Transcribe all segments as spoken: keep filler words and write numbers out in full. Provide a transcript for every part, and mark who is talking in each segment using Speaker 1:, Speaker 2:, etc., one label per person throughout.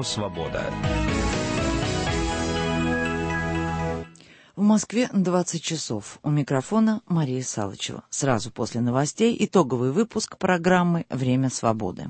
Speaker 1: «Свобода».
Speaker 2: В Москве двадцать часов. У микрофона Мария Салычева. Сразу после новостей итоговый выпуск программы «Время свободы».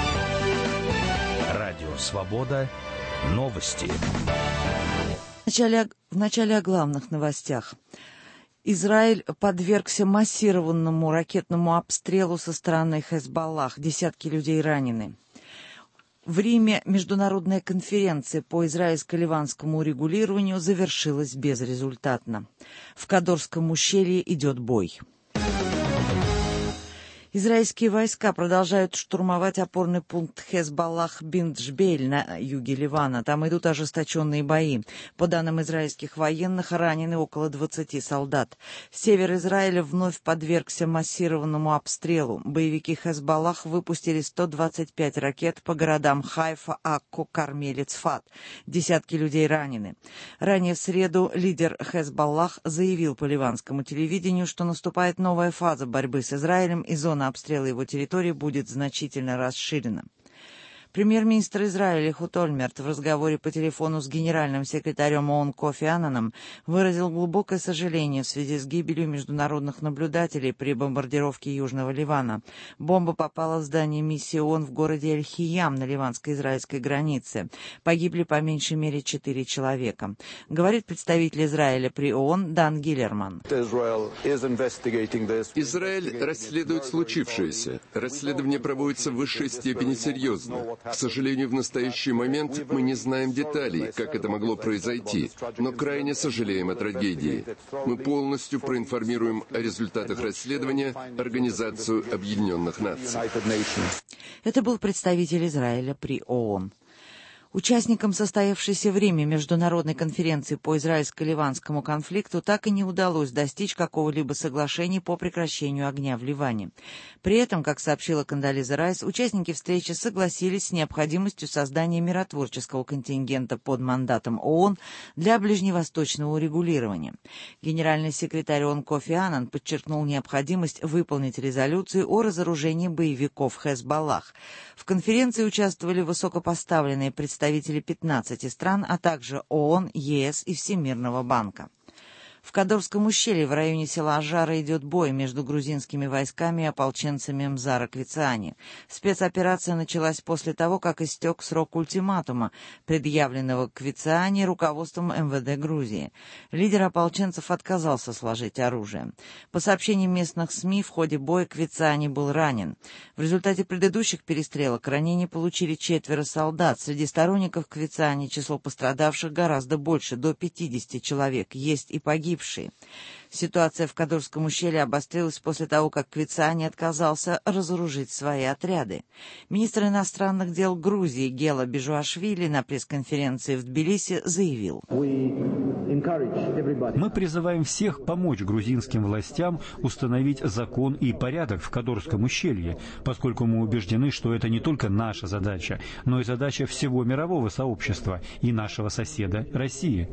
Speaker 1: Радио «Свобода». Новости.
Speaker 2: В начале, в начале о главных новостях. Израиль подвергся массированному ракетному обстрелу со стороны Хезболлах. Десятки людей ранены. В Риме международная конференция по израильско-ливанскому урегулированию завершилась безрезультатно. В Кадорском ущелье идет бой. Израильские войска продолжают штурмовать опорный пункт Хезболлах Бин-Джбель на юге Ливана. Там идут ожесточенные бои. По данным израильских военных, ранены около двадцати солдат. Север Израиля вновь подвергся массированному обстрелу. Боевики Хезболлах выпустили сто двадцать пять ракет по городам Хайфа, Акку, Кармель и Цфат. Десятки людей ранены. Ранее в среду лидер Хезболлах заявил по ливанскому телевидению, что наступает новая фаза борьбы с Израилем, и зона обстрела его территории будет значительно расширена. Премьер-министр Израиля Эхуд Ольмерт в разговоре по телефону с генеральным секретарем ООН Кофи Аннаном выразил глубокое сожаление в связи с гибелью международных наблюдателей при бомбардировке Южного Ливана. Бомба попала в здание миссии ООН в городе Эль-Хиям на ливанско-израильской границе. Погибли по меньшей мере четыре человека. Говорит представитель Израиля при ООН Дан Гиллерман.
Speaker 3: Израиль расследует случившееся. Расследование проводится в высшей степени серьезно. К сожалению, в настоящий момент мы не знаем деталей, как это могло произойти, но крайне сожалеем о трагедии. Мы полностью проинформируем о результатах расследования Организацию Объединенных Наций.
Speaker 2: Это был представитель Израиля при ООН. Участникам состоявшейся в Риме международной конференции по израильско-ливанскому конфликту так и не удалось достичь какого-либо соглашения по прекращению огня в Ливане. При этом, как сообщила Кондолиза Райс, участники встречи согласились с необходимостью создания миротворческого контингента под мандатом ООН для ближневосточного урегулирования. Генеральный секретарь ООН Кофи Аннан подчеркнул необходимость выполнить резолюцию о разоружении боевиков Хезболлах. В конференции участвовали высокопоставленные представители представители пятнадцати стран, а также ООН, ЕС и Всемирного банка. В Кадорском ущелье в районе села Ажара идет бой между грузинскими войсками и ополченцами Мзара Квициани. Спецоперация началась после того, как истек срок ультиматума, предъявленного Квициани руководством эм вэ дэ Грузии. Лидер ополченцев отказался сложить оружие. По сообщениям местных СМИ, в ходе боя Квициани был ранен. В результате предыдущих перестрелок ранения получили четверо солдат. Среди сторонников Квициани число пострадавших гораздо больше, до пятидесяти человек. Есть и погибшие. Ситуация в Кадорском ущелье обострилась после того, как Квициани отказался разоружить свои отряды. Министр иностранных дел Грузии Гела Бежуашвили на пресс-конференции в Тбилиси заявил:
Speaker 4: «Мы призываем всех помочь грузинским властям установить закон и порядок в Кадорском ущелье, поскольку мы убеждены, что это не только наша задача, но и задача всего мирового сообщества и нашего соседа России»,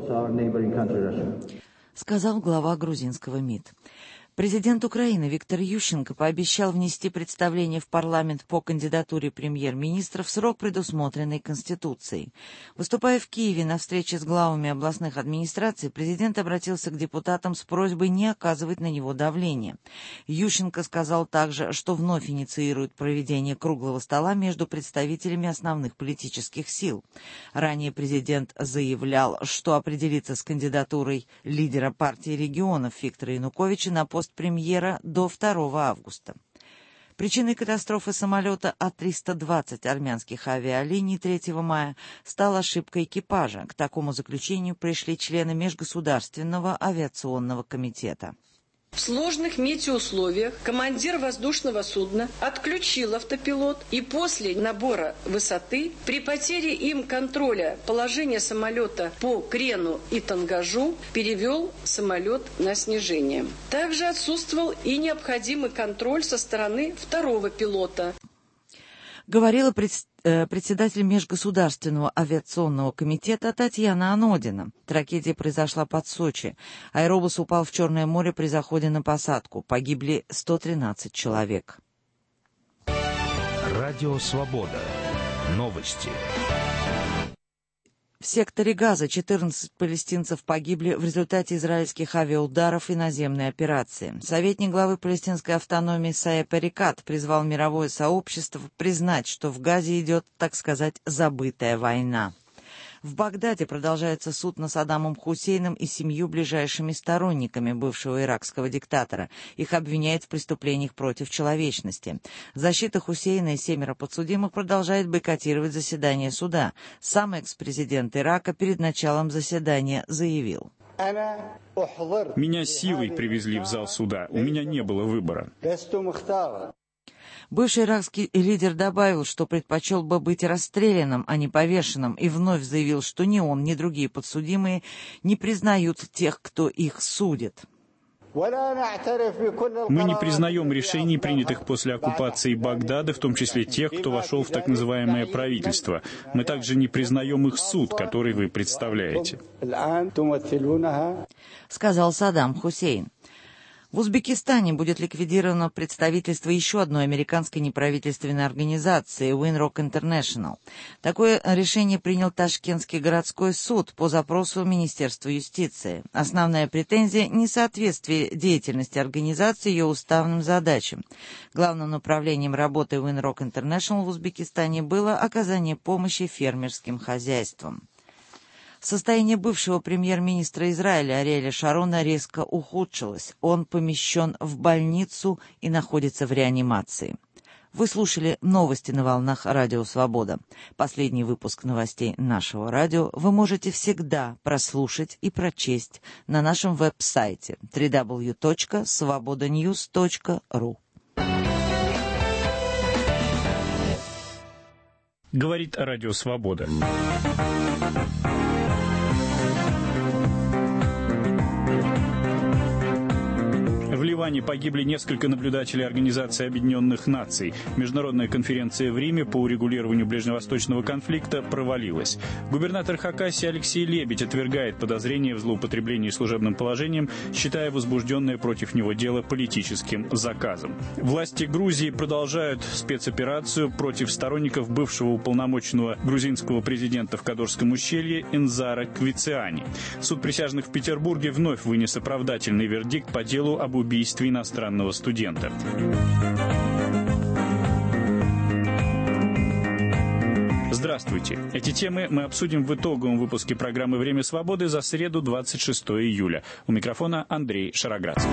Speaker 2: сказал глава грузинского МИД. Президент Украины Виктор Ющенко пообещал внести представление в парламент по кандидатуре премьер-министра в срок, предусмотренный Конституцией. Выступая в Киеве на встрече с главами областных администраций, президент обратился к депутатам с просьбой не оказывать на него давления. Ющенко сказал также, что вновь инициирует проведение круглого стола между представителями основных политических сил. Ранее президент заявлял, что определится с кандидатурой лидера партии регионов Виктора Януковича на пост премьера до второго августа. Причиной катастрофы самолета А триста двадцать армянских авиалиний третьего мая стала ошибка экипажа. К такому заключению пришли члены Межгосударственного авиационного комитета.
Speaker 5: В сложных метеоусловиях командир воздушного судна отключил автопилот и после набора высоты при потере им контроля положения самолета по крену и тангажу перевел самолет на снижение. Также отсутствовал и необходимый контроль со стороны второго пилота.
Speaker 2: Говорила председатель Межгосударственного авиационного комитета Татьяна Анодина. Трагедия произошла под Сочи. Аэробус упал в Черное море при заходе на посадку. Погибли сто тринадцать человек.
Speaker 1: Радио «Свобода». Новости.
Speaker 2: В секторе Газа четырнадцать палестинцев погибли в результате израильских авиаударов и наземной операции. Советник главы палестинской автономии Саеб Эрикат призвал мировое сообщество признать, что в Газе идет, так сказать, забытая война. В Багдаде продолжается суд над Саддамом Хусейном и семью ближайшими сторонниками бывшего иракского диктатора. Их обвиняют в преступлениях против человечности. Защита Хусейна и семеро подсудимых продолжает бойкотировать заседание суда. Сам экс-президент Ирака перед началом заседания заявил:
Speaker 6: «Меня силой привезли в зал суда. У меня не было выбора».
Speaker 2: Бывший иракский лидер добавил, что предпочел бы быть расстрелянным, а не повешенным, и вновь заявил, что ни он, ни другие подсудимые не признают тех, кто их судит.
Speaker 6: Мы не признаем решений, принятых после оккупации Багдада, в том числе тех, кто вошел в так называемое правительство. Мы также не признаем их суд, который вы представляете.
Speaker 2: Сказал Саддам Хусейн. В Узбекистане будет ликвидировано представительство еще одной американской неправительственной организации Winrock International. Такое решение принял Ташкентский городской суд по запросу Министерства юстиции. Основная претензия – несоответствие деятельности организации ее уставным задачам. Главным направлением работы Winrock International в Узбекистане было оказание помощи фермерским хозяйствам. Состояние бывшего премьер-министра Израиля Ариэля Шарона резко ухудшилось. Он помещен в больницу и находится в реанимации. Вы слушали новости на волнах Радио Свобода. Последний выпуск новостей нашего радио вы можете всегда прослушать и прочесть на нашем веб-сайте дабл ю дабл ю дабл ю точка свобода ньюс точка ру.
Speaker 6: Говорит Радио Свобода. В Ливане погибли несколько наблюдателей Организации Объединенных Наций. Международная конференция в Риме по урегулированию ближневосточного конфликта провалилась. Губернатор Хакасии Алексей Лебедь отвергает подозрения в злоупотреблении служебным положением, считая возбужденное против него дело политическим заказом. Власти Грузии продолжают спецоперацию против сторонников бывшего уполномоченного грузинского президента в Кадорском ущелье Энзара Квициани. Суд присяжных в Петербурге вновь вынес оправдательный вердикт по делу об убийстве иностранного студента. Здравствуйте. Эти темы мы обсудим в итоговом выпуске программы «Время свободы» за среду, двадцать шестого июля. У микрофона Андрей Шароградский.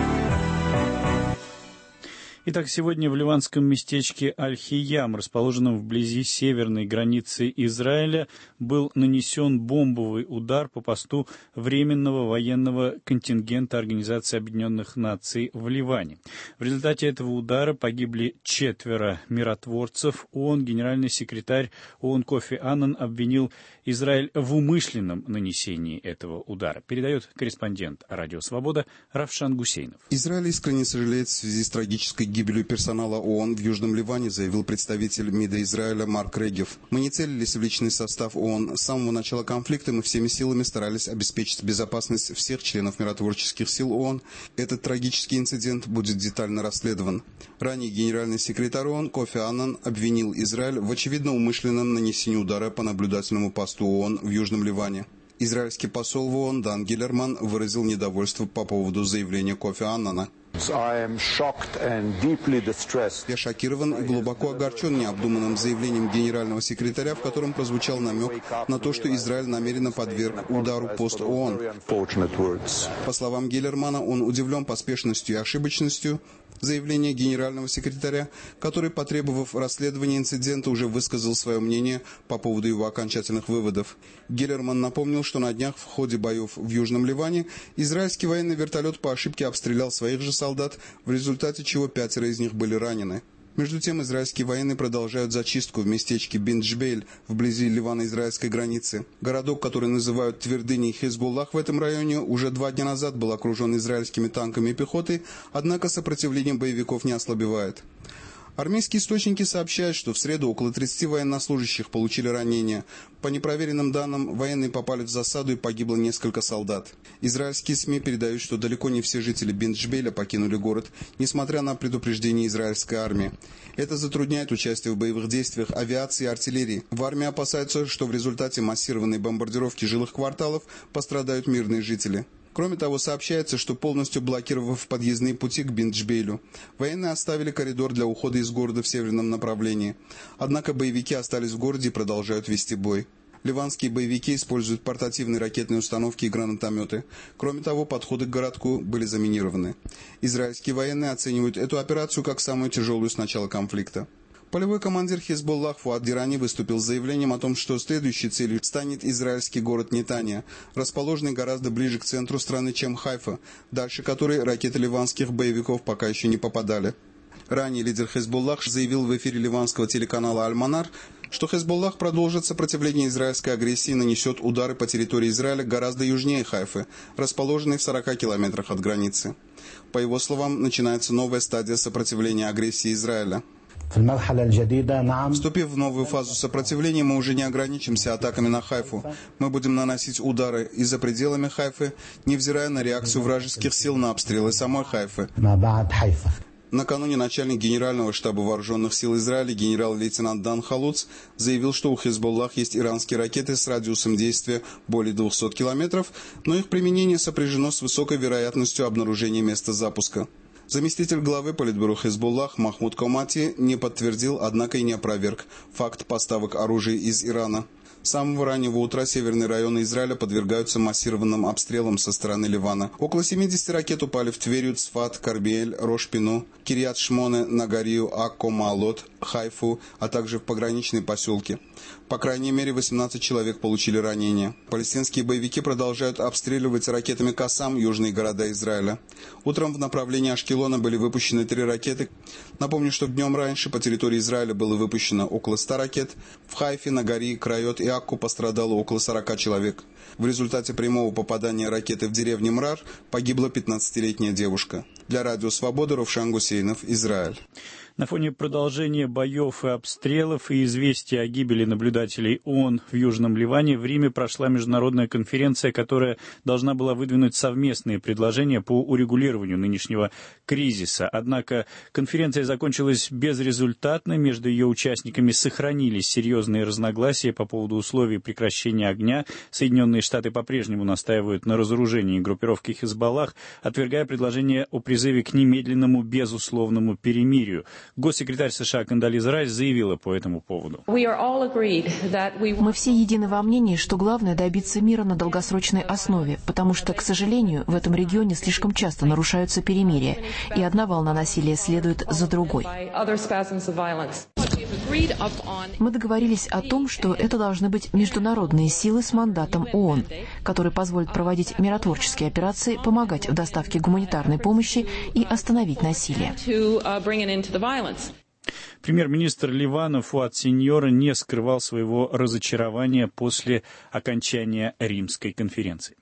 Speaker 6: Итак, сегодня в ливанском местечке Аль-Хиям, расположенном вблизи северной границы Израиля, был нанесен бомбовый удар по посту Временного военного контингента Организации Объединенных Наций в Ливане. В результате этого удара погибли четверо миротворцев ООН. Генеральный секретарь ООН Кофи Аннан обвинил Израиль в умышленном нанесении этого удара. Передает корреспондент Радио Свобода Равшан Гусейнов.
Speaker 7: Израиль искренне сожалеет в связи с трагической гибелью персонала ООН в Южном Ливане, заявил представитель МИДа Израиля Марк Регев. Мы не целились в личный состав ООН. С самого начала конфликта мы всеми силами старались обеспечить безопасность всех членов миротворческих сил ООН. Этот трагический инцидент будет детально расследован. Ранее генеральный секретарь ООН Кофи Аннан обвинил Израиль в очевидно умышленном нанесении удара по наблюдательному посту ООН в Южном Ливане. Израильский посол в ООН Дан Гиллерман выразил недовольство по поводу заявления Кофи Аннана. Я шокирован и глубоко огорчен необдуманным заявлением генерального секретаря, в котором прозвучал намек на то, что Израиль намеренно подверг удару пост ООН. По словам Гиллермана, он удивлен поспешностью и ошибочностью заявления генерального секретаря, который, потребовав расследования инцидента, уже высказал свое мнение по поводу его окончательных выводов. Гиллерман напомнил, что на днях в ходе боев в Южном Ливане израильский военный вертолет по ошибке обстрелял своих же солдат, в результате чего пятеро из них были ранены. Между тем, израильские военные продолжают зачистку в местечке Бин-Джбейль, вблизи ливано-израильской границы. Городок, который называют твердыней Хизбуллах в этом районе, уже два дня назад был окружен израильскими танками и пехотой, однако сопротивление боевиков не ослабевает. Армейские источники сообщают, что в среду около тридцати военнослужащих получили ранения. По непроверенным данным, военные попали в засаду и погибло несколько солдат. Израильские СМИ передают, что далеко не все жители Бент-Джбеля покинули город, несмотря на предупреждение израильской армии. Это затрудняет участие в боевых действиях авиации и артиллерии. В армии опасаются, что в результате массированной бомбардировки жилых кварталов пострадают мирные жители. Кроме того, сообщается, что полностью блокировав подъездные пути к Бент-Джбейлю, военные оставили коридор для ухода из города в северном направлении. Однако боевики остались в городе и продолжают вести бой. Ливанские боевики используют портативные ракетные установки и гранатометы. Кроме того, подходы к городку были заминированы. Израильские военные оценивают эту операцию как самую тяжелую с начала конфликта. Полевой командир Хезболлах Фуад Дирани выступил с заявлением о том, что следующей целью станет израильский город Нетания, расположенный гораздо ближе к центру страны, чем Хайфа, дальше которой ракеты ливанских боевиков пока еще не попадали. Ранее лидер Хезболлах заявил в эфире ливанского телеканала «Аль-Манар», что Хезболлах продолжит сопротивление израильской агрессии и нанесет удары по территории Израиля гораздо южнее Хайфы, расположенной в сорока километрах от границы. По его словам, начинается новая стадия сопротивления агрессии Израиля. Вступив в новую фазу сопротивления, мы уже не ограничимся атаками на Хайфу. Мы будем наносить удары и за пределами Хайфы, невзирая на реакцию вражеских сил на обстрелы самой Хайфы. Накануне начальник Генерального штаба вооруженных сил Израиля генерал-лейтенант Дан Халуц заявил, что у Хезболлах есть иранские ракеты с радиусом действия более двухсот километров, но их применение сопряжено с высокой вероятностью обнаружения места запуска. Заместитель главы Политбюро Хезболлах Махмуд Комати не подтвердил, однако и не опроверг факт поставок оружия из Ирана. С самого раннего утра северные районы Израиля подвергаются массированным обстрелам со стороны Ливана. Около семидесяти ракет упали в Тверью, Цфат, Карбиэль, Рош-Пину, Кирьят-Шмоне, Нагарию, Акко, Маалот, Хайфу, а также в пограничные поселки. По крайней мере, восемнадцать человек получили ранения. Палестинские боевики продолжают обстреливать ракетами «Кассам» южные города Израиля. Утром в направлении Ашкелона были выпущены три ракеты. Напомню, что днем раньше по территории Израиля было выпущено около ста ракет. В Хайфе, Нагарии, Крайот и Акку пострадало около сорока человек. В результате прямого попадания ракеты в деревне Мрар погибла пятнадцатилетняя девушка. Для Радио Свобода Ровшан Гусейнов, Израиль.
Speaker 6: На фоне продолжения боев и обстрелов и известия о гибели наблюдателей ООН в Южном Ливане в Риме прошла международная конференция, которая должна была выдвинуть совместные предложения по урегулированию нынешнего кризиса. Однако конференция закончилась безрезультатно. Между ее участниками сохранились серьезные разногласия по поводу условий прекращения огня. Соединенные Штаты по-прежнему настаивают на разоружении группировки Хезболлах, отвергая предложение о призыве к немедленному безусловному перемирию. Госсекретарь США Кондолиза Райс заявила по этому поводу.
Speaker 8: Мы все едины во мнении, что главное добиться мира на долгосрочной основе, потому что, к сожалению, в этом регионе слишком часто нарушаются перемирия, и одна волна насилия следует за другой. Мы договорились о том, что это должны быть международные силы с мандатом ООН, которые позволят проводить миротворческие операции, помогать в доставке гуманитарной помощи и остановить насилие.
Speaker 6: Премьер-министр Ливана Фуад Синьора не скрывал своего разочарования после окончания Римской конференции.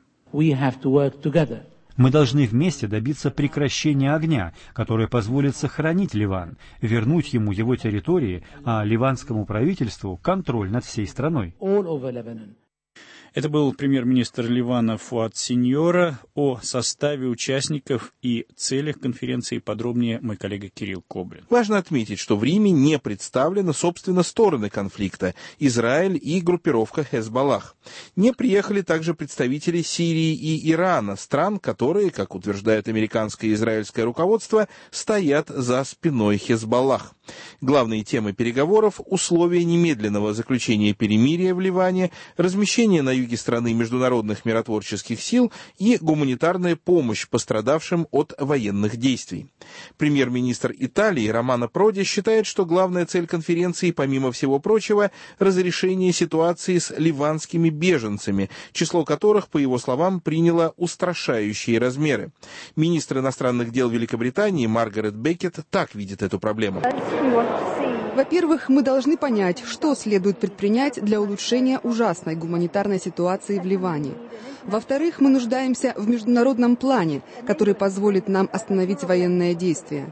Speaker 4: Мы должны вместе добиться прекращения огня, которое позволит сохранить Ливан, вернуть ему его территории, а ливанскому правительству контроль над всей страной.
Speaker 6: Это был премьер-министр Ливана Фуад Синьора. О составе участников и целях конференции подробнее мой коллега Кирилл Коблин.
Speaker 9: Важно отметить, что в Риме не представлены, собственно, стороны конфликта – Израиль и группировка Хезболлах. Не приехали также представители Сирии и Ирана, стран, которые, как утверждает американское и израильское руководство, стоят за спиной Хезболлах. Главные темы переговоров – условия немедленного заключения перемирия в Ливане, размещение на юге страны международных миротворческих сил и гуманитарная помощь пострадавшим от военных действий. Премьер-министр Италии Романо Проди считает, что главная цель конференции, помимо всего прочего, разрешение ситуации с ливанскими беженцами, число которых, по его словам, приняло устрашающие размеры. Министр иностранных дел Великобритании Маргарет Беккет так видит эту проблему.
Speaker 10: Во-первых, мы должны понять, что следует предпринять для улучшения ужасной гуманитарной ситуации в Ливане. Во-вторых, мы нуждаемся в международном плане, который позволит нам остановить военные действия.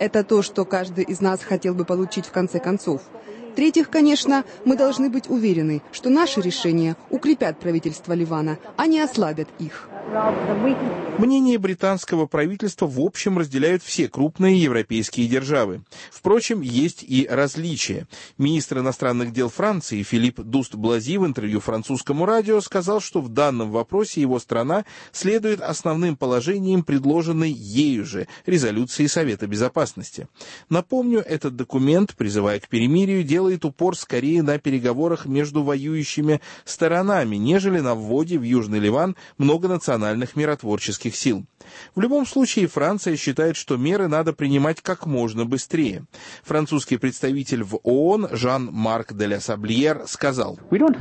Speaker 10: Это то, что каждый из нас хотел бы получить в конце концов. В-третьих, конечно, мы должны быть уверены, что наши решения укрепят правительство Ливана, а не ослабят их.
Speaker 9: Мнение британского правительства в общем разделяют все крупные европейские державы. Впрочем, есть и различия. Министр иностранных дел Франции Филипп Дуст-Блази в интервью французскому радио сказал, что в данном вопросе его страна следует основным положениям, предложенной ею же резолюции Совета Безопасности. Напомню, этот документ, призывая к перемирию, делает упор скорее на переговорах между воюющими сторонами, нежели на вводе в Южный Ливан многонациональных миротворческих сил. В любом случае, Франция считает, что меры надо принимать как можно быстрее. Французский представитель в ООН Жан-Марк де ля Саблиер сказал: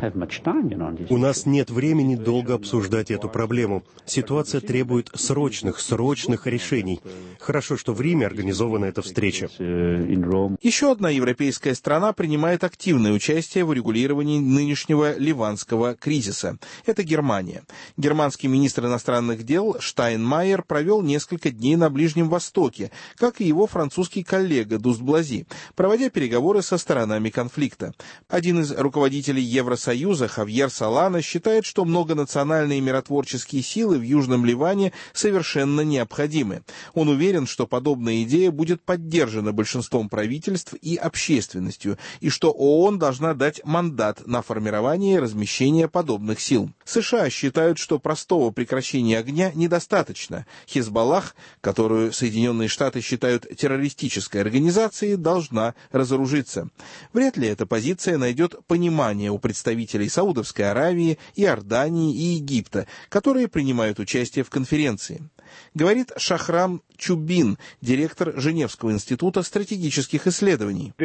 Speaker 11: «У нас нет времени долго обсуждать эту проблему. Ситуация требует срочных, срочных решений. Хорошо, что в Риме организована эта встреча».
Speaker 9: Еще одна европейская страна принимает активное участие в урегулировании нынешнего ливанского кризиса. Это Германия. Германский министр иностранных дел Штайнмайер провел несколько дней на Ближнем Востоке, как и его французский коллега Дуст-Блази, проводя переговоры со сторонами конфликта. Один из руководителей Евросоюза, Хавьер Солана, считает, что многонациональные миротворческие силы в Южном Ливане совершенно необходимы. Он уверен, что подобная идея будет поддержана большинством правительств и общественностью, и что ООН должна дать мандат на формирование и размещение подобных сил. США считают, что простого прекращения огня недостаточно. Хизбаллах, которую Соединенные Штаты считают террористической организацией, должна разоружиться. Вряд ли эта позиция найдет понимание у представителей Саудовской Аравии, Иордании и Египта, которые принимают участие в конференции. Говорит Шахрам Чубин, директор Женевского института стратегических исследований.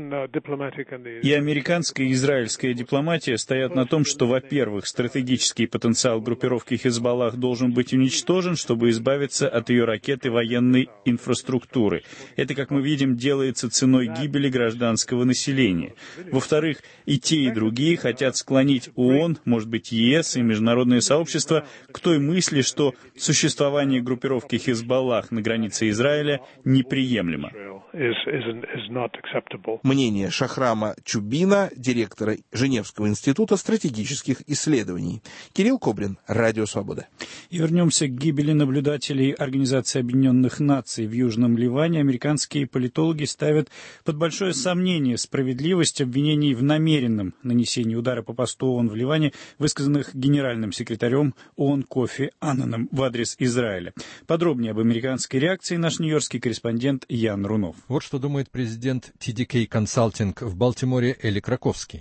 Speaker 6: И американская, и израильская дипломатия стоят на том, что, во-первых, стратегический потенциал группировки Хизбаллах должен быть уничтожен, чтобы избавиться от ее ракет и военной инфраструктуры. Это, как мы видим, делается ценой гибели гражданского населения. Во-вторых, и те, и другие хотят склонить ООН, может быть, ЕС и международное сообщество к той мысли, что существование группировки Хизбаллах на границе Израиля неприемлемо.
Speaker 9: Мнение Шахрама Чубина, директора Женевского института стратегических исследований. Кирилл Кобрин, Радио Свобода.
Speaker 6: И вернемся к гибели наблюдателей Организации Объединенных Наций в Южном Ливане. Американские политологи ставят под большое сомнение справедливость обвинений в намеренном нанесении удара по посту ООН в Ливане, высказанных генеральным секретарем ООН Кофи Аннаном в адрес Израиля. Подробнее об американской реакции наш нью-йоркский корреспондент Ян Рунов.
Speaker 12: Вот что думает президент ти ди кей Consulting в Балтиморе Эли Краковский.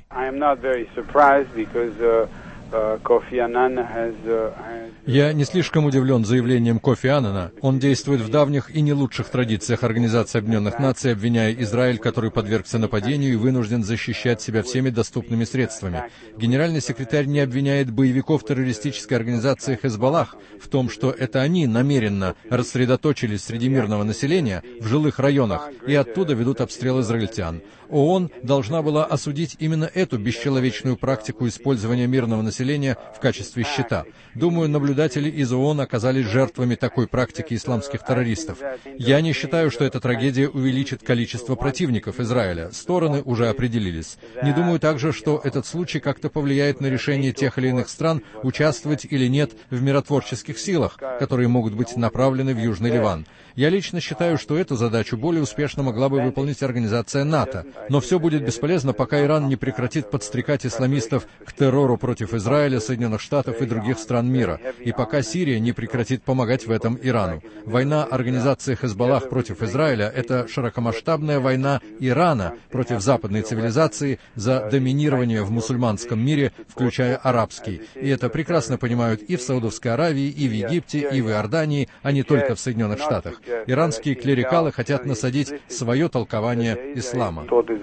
Speaker 12: Я не слишком удивлен заявлением Кофи Аннана. Он действует в давних и не лучших традициях Организации Объединенных Наций, обвиняя Израиль, который подвергся нападению и вынужден защищать себя всеми доступными средствами. Генеральный секретарь не обвиняет боевиков террористической организации Хезболлах в том, что это они намеренно рассредоточились среди мирного населения в жилых районах и оттуда ведут обстрел израильтян. ООН должна была осудить именно эту бесчеловечную практику использования мирного населения в качестве щита. Думаю, наблюдатели из ООН оказались жертвами такой практики исламских террористов. Я не считаю, что эта трагедия увеличит количество противников Израиля. Стороны уже определились. Не думаю также, что этот случай как-то повлияет на решение тех или иных стран участвовать или нет в миротворческих силах, которые могут быть направлены в Южный Ливан. Я лично считаю, что эту задачу более успешно могла бы выполнить организация НАТО. Но все будет бесполезно, пока Иран не прекратит подстрекать исламистов к террору против Израиля, Соединенных Штатов и других стран мира, и пока Сирия не прекратит помогать в этом Ирану. Война организации Хезболлах против Израиля — это широкомасштабная война Ирана против западной цивилизации за доминирование в мусульманском мире, включая арабский. И это прекрасно понимают и в Саудовской Аравии, и в Египте, и в Иордании, а не только в Соединенных Штатах. Иранские клерикалы хотят насадить свое толкование ислама.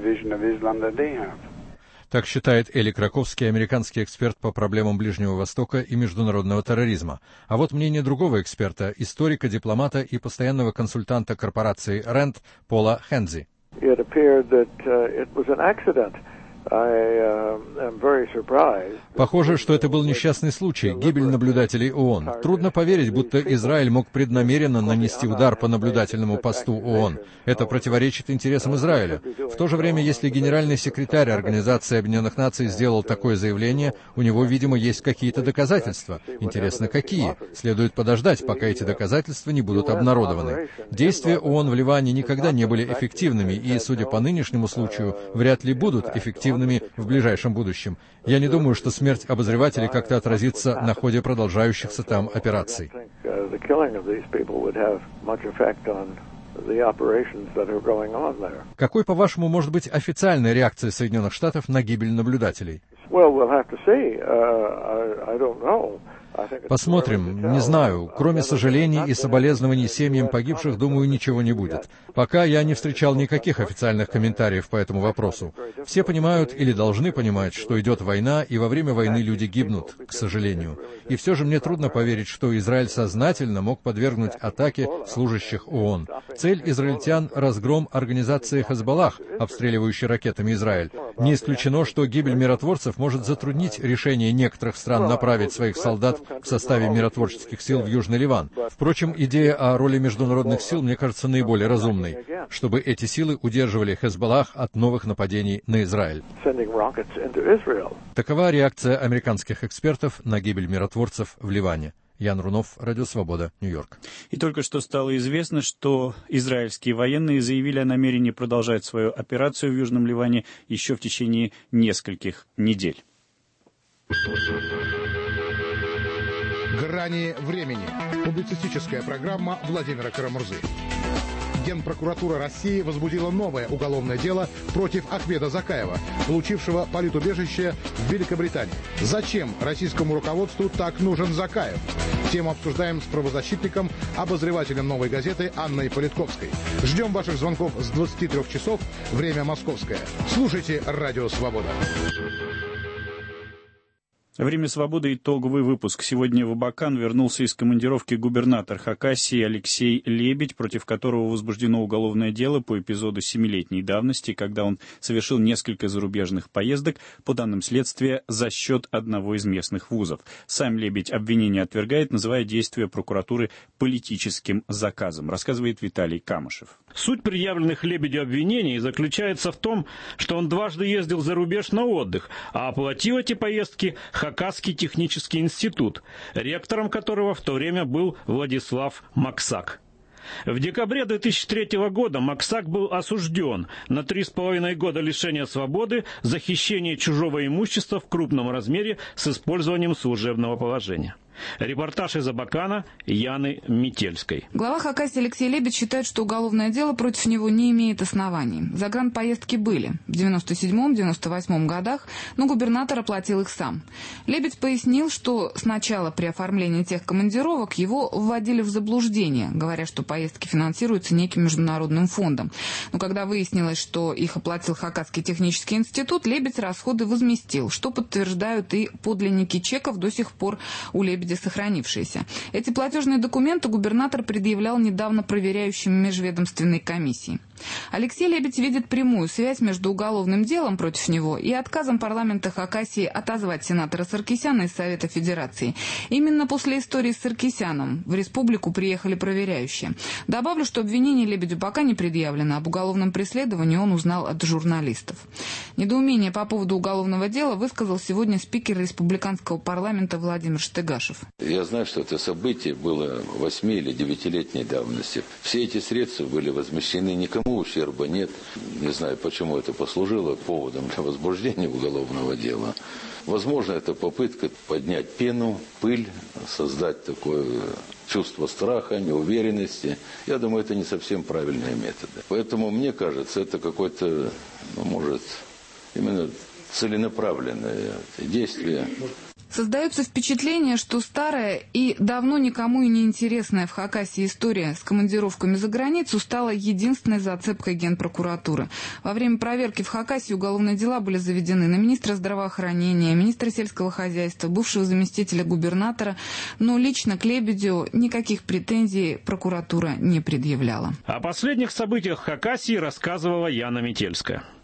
Speaker 12: Так считает Эли Краковский, американский эксперт по проблемам Ближнего Востока и международного терроризма. А вот мнение другого эксперта, историка, дипломата и постоянного консультанта корпорации рэнд Пола Хензи. Похоже, что это был несчастный случай, гибель наблюдателей ООН. Трудно поверить, будто Израиль мог преднамеренно нанести удар по наблюдательному посту ООН. Это противоречит интересам Израиля. В то же время, если генеральный секретарь Организации Объединенных Наций сделал такое заявление, у него, видимо, есть какие-то доказательства. Интересно, какие? Следует подождать, пока эти доказательства не будут обнародованы. Действия ООН в Ливане никогда не были эффективными и, судя по нынешнему случаю, вряд ли будут эффективными в ближайшем будущем. Я не думаю, что смерть обозревателей как-то отразится на ходе продолжающихся там операций. Какой, по-вашему, может быть официальная реакция Соединенных Штатов на гибель наблюдателей? Посмотрим. Не знаю. Кроме сожалений и соболезнований семьям погибших, думаю, ничего не будет. Пока я не встречал никаких официальных комментариев по этому вопросу. Все понимают или должны понимать, что идет война, и во время войны люди гибнут, к сожалению. И все же мне трудно поверить, что Израиль сознательно мог подвергнуть атаке служащих ООН. Цель израильтян — разгром организации Хезболлах, обстреливающей ракетами Израиль. Не исключено, что гибель миротворцев может затруднить решение некоторых стран направить своих солдат в составе миротворческих сил в Южный Ливан. Впрочем, идея о роли международных сил, мне кажется, наиболее разумной, чтобы эти силы удерживали Хезболлах от новых нападений на Израиль. Такова реакция американских экспертов на гибель миротворцев в Ливане. Ян Рунов, Радио Свобода, Нью-Йорк.
Speaker 6: И только что стало известно, что израильские военные заявили о намерении продолжать свою операцию в Южном Ливане еще в течение нескольких недель.
Speaker 13: «Грани времени». Публицистическая программа Владимира Карамурзы. Генпрокуратура России возбудила новое уголовное дело против Ахмеда Закаева, получившего политубежище в Великобритании. Зачем российскому руководству так нужен Закаев? Тему обсуждаем с правозащитником, обозревателем «Новой газеты» Анной Политковской. Ждем ваших звонков с двадцати трёх часов, время московское. Слушайте «Радио Свобода».
Speaker 6: Время свободы. Итоговый выпуск. Сегодня в Абакан вернулся из командировки губернатор Хакасии Алексей Лебедь, против которого возбуждено уголовное дело по эпизоду семилетней давности, когда он совершил несколько зарубежных поездок, по данным следствия, за счет одного из местных вузов. Сам Лебедь обвинение отвергает, называя действия прокуратуры политическим заказом, рассказывает Виталий Камышев.
Speaker 14: Суть предъявленных Лебедю обвинений заключается в том, что он дважды ездил за рубеж на отдых, а оплатил эти поездки Хакасский технический институт, ректором которого в то время был Владислав Максак. В декабре две тысячи третьего года Максак был осужден на три с половиной года лишения свободы за хищение чужого имущества в крупном размере с использованием служебного положения. Репортаж из Абакана Яны Метельской.
Speaker 15: Глава Хакасии Алексей Лебедь считает, что уголовное дело против него не имеет оснований. Загранпоездки были в девяносто седьмом — девяносто восьмом годах, но губернатор оплатил их сам. Лебедь пояснил, что сначала при оформлении тех командировок его вводили в заблуждение, говоря, что поездки финансируются неким международным фондом. Но когда выяснилось, что их оплатил Хакасский технический институт, Лебедь расходы возместил, что подтверждают и подлинники чеков, до сих пор у Лебедя сохранившиеся. Эти платежные документы губернатор предъявлял недавно проверяющим межведомственной комиссии. Алексей Лебедь видит прямую связь между уголовным делом против него и отказом парламента Хакасии отозвать сенатора Саркисяна из Совета Федерации. Именно после истории с Саркисяном в республику приехали проверяющие. Добавлю, что обвинение Лебедю пока не предъявлено. Об уголовном преследовании он узнал от журналистов. Недоумение по поводу уголовного дела высказал сегодня спикер республиканского парламента Владимир Штыгашев.
Speaker 16: Я знаю, что это событие было восьми- или девятилетней давности. Все эти средства были возмещены, никому ущерба нет. Не знаю, почему это послужило поводом для возбуждения уголовного дела. Возможно, это попытка поднять пену, пыль, создать такое чувство страха, неуверенности. Я думаю, это не совсем правильные методы. Поэтому, мне кажется, это какое-то, ну, может, именно целенаправленное действие.
Speaker 15: Создается впечатление, что старая и давно никому и не интересная в Хакасии история с командировками за границу стала единственной зацепкой Генпрокуратуры. Во время проверки в Хакасии уголовные дела были заведены на министра здравоохранения, министра сельского хозяйства, бывшего заместителя губернатора, но лично к Лебедю никаких претензий прокуратура не предъявляла.
Speaker 14: О последних событиях в Хакасии рассказывала Яна Метельская.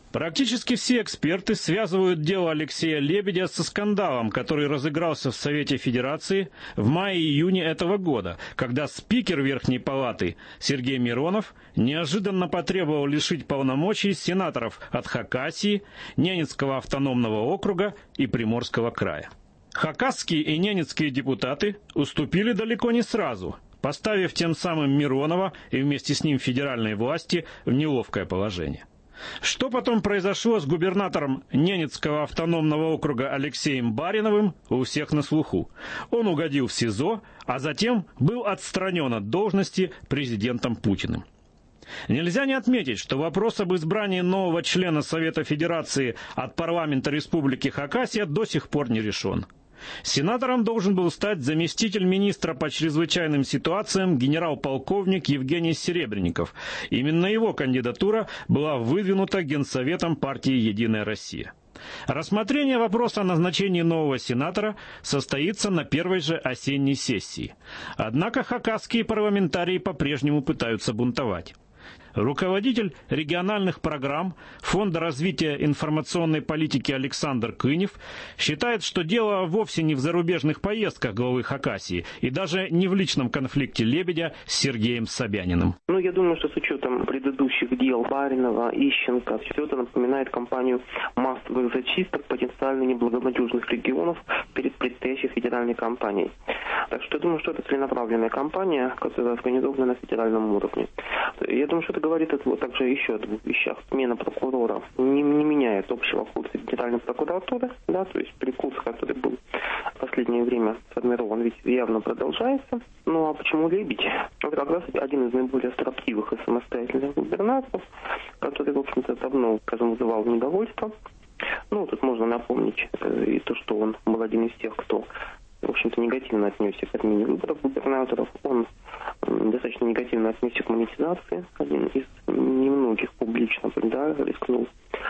Speaker 14: Практически все эксперты связывают дело Алексея Лебедя со скандалом, который разыгрался в Совете Федерации в мае-июне этого года, когда спикер Верхней Палаты Сергей Миронов неожиданно потребовал лишить полномочий сенаторов от Хакасии, Ненецкого автономного округа и Приморского края. Хакасские и ненецкие депутаты уступили далеко не сразу, поставив тем самым Миронова и вместе с ним федеральные власти в неловкое положение. Что потом произошло с губернатором Ненецкого автономного округа Алексеем Бариновым, у всех на слуху. Он угодил в СИЗО, а затем был отстранен от должности президентом Путиным. Нельзя не отметить, что вопрос об избрании нового члена Совета Федерации от парламента Республики Хакасия до сих пор не решен. Сенатором должен был стать заместитель министра по чрезвычайным ситуациям генерал-полковник Евгений Серебренников. Именно его кандидатура была выдвинута Генсоветом партии «Единая Россия». Рассмотрение вопроса о назначении нового сенатора состоится на первой же осенней сессии. Однако хакасские парламентарии по-прежнему пытаются бунтовать. Руководитель региональных программ Фонда развития информационной политики Александр Кынев считает, что дело вовсе не в зарубежных поездках главы Хакасии и даже не в личном конфликте Лебедя с Сергеем Собяниным.
Speaker 17: Ну, я думаю, что с учетом предыдущих дел Баринова, Ищенко, все это напоминает кампанию массовых зачисток потенциально неблагонадежных регионов перед предстоящей федеральной кампанией. Так что я думаю, что это целенаправленная кампания, которая организована на федеральном уровне. Я думаю, что это говорит это вот также еще о двух вещах. Смена прокурора не, не меняет общего курса Генеральной прокуратуры, да, то есть прикус, который был в последнее время сформирован, ведь явно продолжается. Ну а почему Лебедь? Это как раз один из наиболее строптивых и самостоятельных губернаторов, который, в общем-то, давно, скажем, вызывал недовольство. Ну, тут можно напомнить э, и то, что он был один из тех, кто, в общем-то, негативно отнесся к отмене выборов губернаторов. Он достаточно негативно отнесся к монетизации, один из немногих публично, да, рискнул.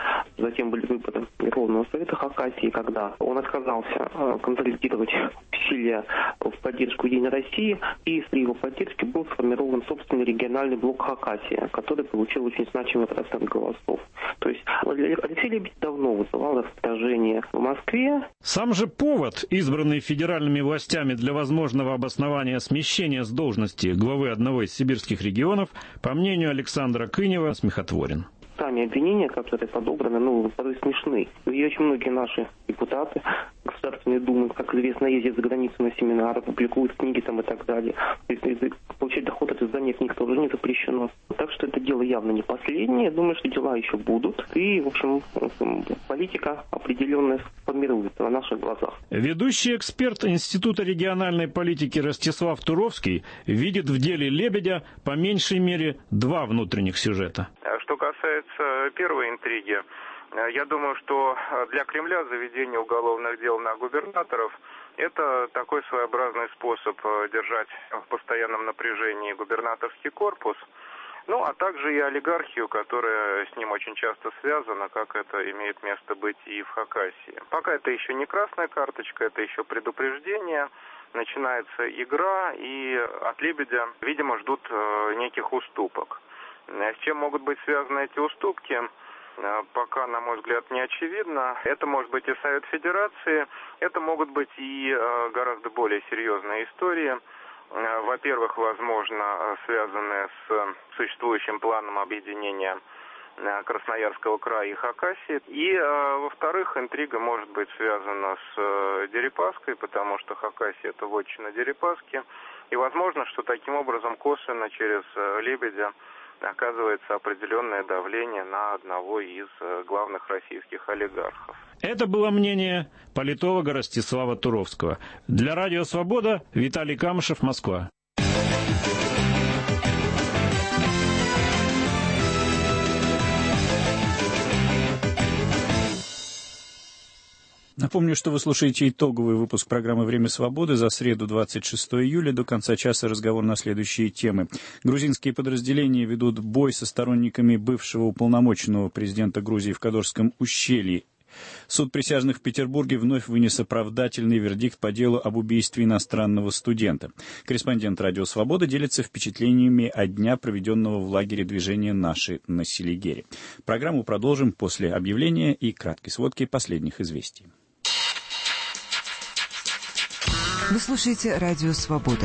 Speaker 17: Затем были выборы Верховного Совета Хакасии, когда он отказался э, консолидировать усилия в поддержку Единой России, и при его поддержке был сформирован собственный региональный блок Хакасия, который получил очень значимый процент голосов. То есть Алексей Лебедь давно вызывал раздражение в Москве.
Speaker 14: Сам же повод, избранный федеральными властями для возможного обоснования смещения с должности главы одного из сибирских регионов, по мнению Александра Кынева, смехотворен.
Speaker 17: Сами обвинения, которые подобраны, ну, порой смешны. И очень многие наши депутаты Государственной Думы, как известно, ездят за границу на семинары, публикуют книги там и так далее. Получать доход от издания книг тоже не запрещено. Так что это дело явно не последнее. Я думаю, что дела еще будут. И, в общем, политика определенная сформируется на наших глазах.
Speaker 14: Ведущий эксперт Института региональной политики Ростислав Туровский видит в деле Лебедя по меньшей мере два внутренних сюжета.
Speaker 18: Что касается первой интриги, я думаю, что для Кремля заведение уголовных дел на губернаторов – это такой своеобразный способ держать в постоянном напряжении губернаторский корпус, ну, а также и олигархию, которая с ним очень часто связана, как это имеет место быть и в Хакасии. Пока это еще не красная карточка, это еще предупреждение. Начинается игра, и от Лебедя, видимо, ждут неких уступок. С чем могут быть связаны эти уступки, пока, на мой взгляд, не очевидно. Это может быть и Совет Федерации, это могут быть и гораздо более серьезные истории. Во-первых, возможно, связанные с существующим планом объединения Красноярского края и Хакасии. И, во-вторых, интрига может быть связана с Дерипаской, потому что Хакасия – это вотчина Дерипаски. И возможно, что таким образом косвенно через Лебедя оказывается определенное давление на одного из главных российских олигархов.
Speaker 14: Это было мнение политолога Ростислава Туровского. Для Радио Свобода Виталий Камышев, Москва. Напомню, что вы слушаете итоговый выпуск программы «Время свободы» за среду, двадцать шестого июля. До конца часа разговор на следующие темы. Грузинские подразделения ведут бой со сторонниками бывшего уполномоченного президента Грузии в Кадорском ущелье
Speaker 6: Суд присяжных в Петербурге вновь вынес оправдательный вердикт по делу об убийстве иностранного студента. Корреспондент «Радио Свобода» делится впечатлениями от дня, проведенного в лагере движения «Наши» на Селигере. Программу продолжим после объявления и краткой сводки последних известий.
Speaker 19: Вы слушаете «Радио Свобода».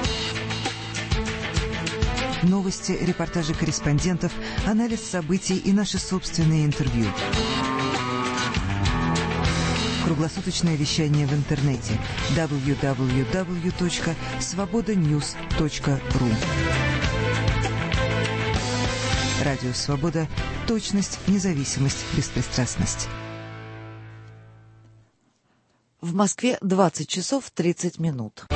Speaker 19: Новости, репортажи корреспондентов, анализ событий и наши собственные интервью. Круглосуточное вещание в интернете дабл ю дабл ю дабл ю точка свобода ньюс точка ру. Радио Свобода. Точность, независимость, беспристрастность.
Speaker 2: В Москве двадцать часов тридцать минут.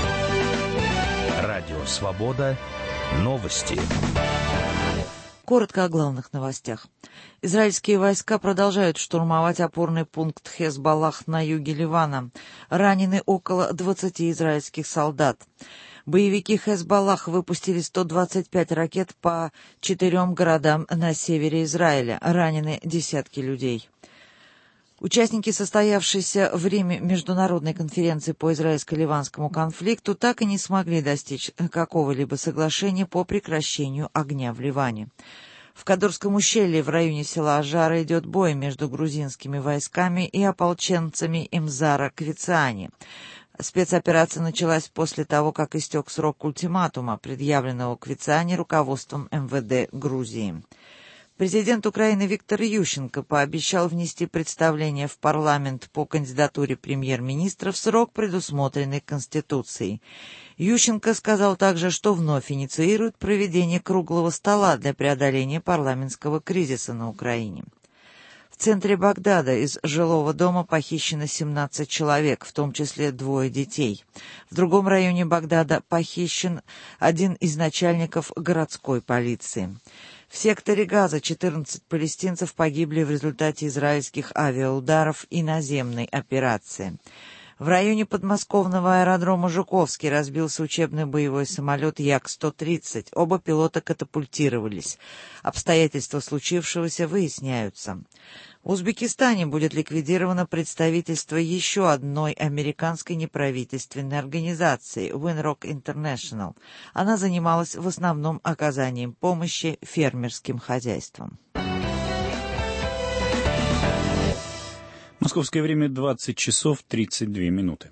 Speaker 1: Радио Свобода. Новости.
Speaker 2: Коротко о главных новостях. Израильские войска продолжают штурмовать опорный пункт Хезболлах на юге Ливана. Ранены около двадцати израильских солдат. Боевики Хезболлах выпустили сто двадцать пять ракет по четырем городам на севере Израиля. Ранены десятки людей. Участники состоявшейся в Риме международной конференции по израильско-ливанскому конфликту так и не смогли достичь какого-либо соглашения по прекращению огня в Ливане. В Кадорском ущелье в районе села Ажара идет бой между грузинскими войсками и ополченцами Эмзара Квициани. Спецоперация началась после того, как истек срок ультиматума, предъявленного Квициани руководством эм вэ дэ Грузии. Президент Украины Виктор Ющенко пообещал внести представление в парламент по кандидатуре премьер-министра в срок, предусмотренный Конституцией. Ющенко сказал также, что вновь инициирует проведение круглого стола для преодоления парламентского кризиса на Украине. В центре Багдада из жилого дома похищено семнадцать человек, в том числе двое детей. В другом районе Багдада похищен один из начальников городской полиции. В секторе Газа четырнадцать палестинцев погибли в результате израильских авиаударов и наземной операции. В районе подмосковного аэродрома Жуковский разбился учебный боевой самолет Як сто тридцать. Оба пилота катапультировались. Обстоятельства случившегося выясняются. В Узбекистане будет ликвидировано представительство еще одной американской неправительственной организации Winrock International. Она занималась в основном оказанием помощи фермерским хозяйствам.
Speaker 6: Московское время двадцать часов тридцать две минуты.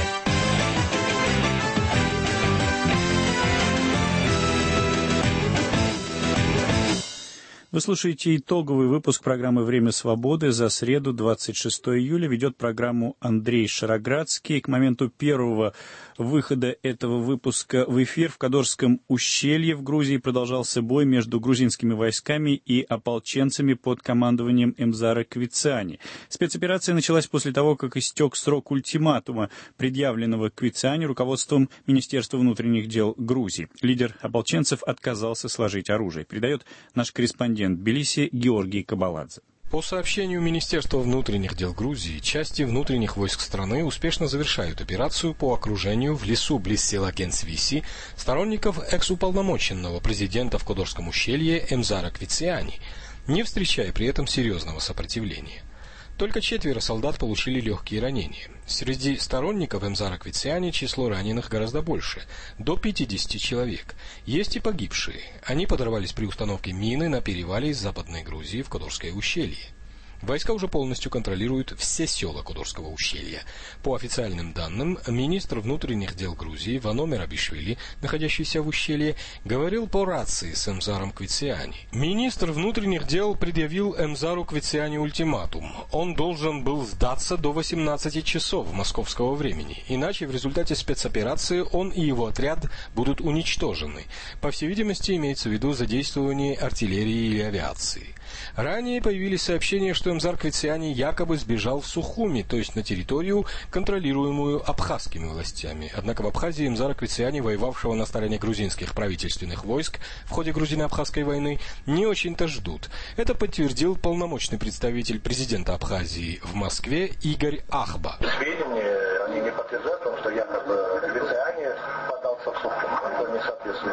Speaker 6: Вы слушаете итоговый выпуск программы «Время свободы» за среду, двадцать шестого июля. Ведет программу Андрей Шароградский. К моменту первого выхода этого выпуска в эфир в Кадорском ущелье в Грузии продолжался бой между грузинскими войсками и ополченцами под командованием Эмзара Квициани. Спецоперация началась после того, как истек срок ультиматума, предъявленного Квициани руководством Министерства внутренних дел Грузии. Лидер ополченцев отказался сложить оружие. Передает наш корреспондент в Тбилиси Георгий Кабаладзе.
Speaker 20: По сообщению Министерства внутренних дел Грузии, части внутренних войск страны успешно завершают операцию по окружению в лесу близ села Кенсвиси сторонников экс-уполномоченного президента в Кадорском ущелье Эмзара Квициани, не встречая при этом серьезного сопротивления. Только четверо солдат получили легкие ранения. Среди сторонников Эмзара Квициани число раненых гораздо больше, до пятидесяти человек. Есть и погибшие. Они подорвались при установке мины на перевале из Западной Грузии в Кадорское ущелье. Войска уже полностью контролируют все села Кадорского ущелья. По официальным данным, министр внутренних дел Грузии Вано Мерабишвили, находящийся в ущелье, говорил по рации с Эмзаром Квициани. Министр внутренних дел предъявил Эмзару Квициани ультиматум. Он должен был сдаться до восемнадцати часов московского времени, иначе в результате спецоперации он и его отряд будут уничтожены. По всей видимости, имеется в виду задействование артиллерии или авиации. Ранее появились сообщения, что Эмзар Квициани якобы сбежал в Сухуми, то есть на территорию, контролируемую абхазскими властями. Однако в Абхазии Эмзара Квициани, воевавшего на стороне грузинских правительственных войск в ходе грузино-абхазской войны, не очень-то ждут. Это подтвердил полномочный представитель президента Абхазии в Москве Игорь Ахба.
Speaker 21: Сведения, они не подтверждают, потому что якобы Квициани подался в Сухуми. Это не соответствует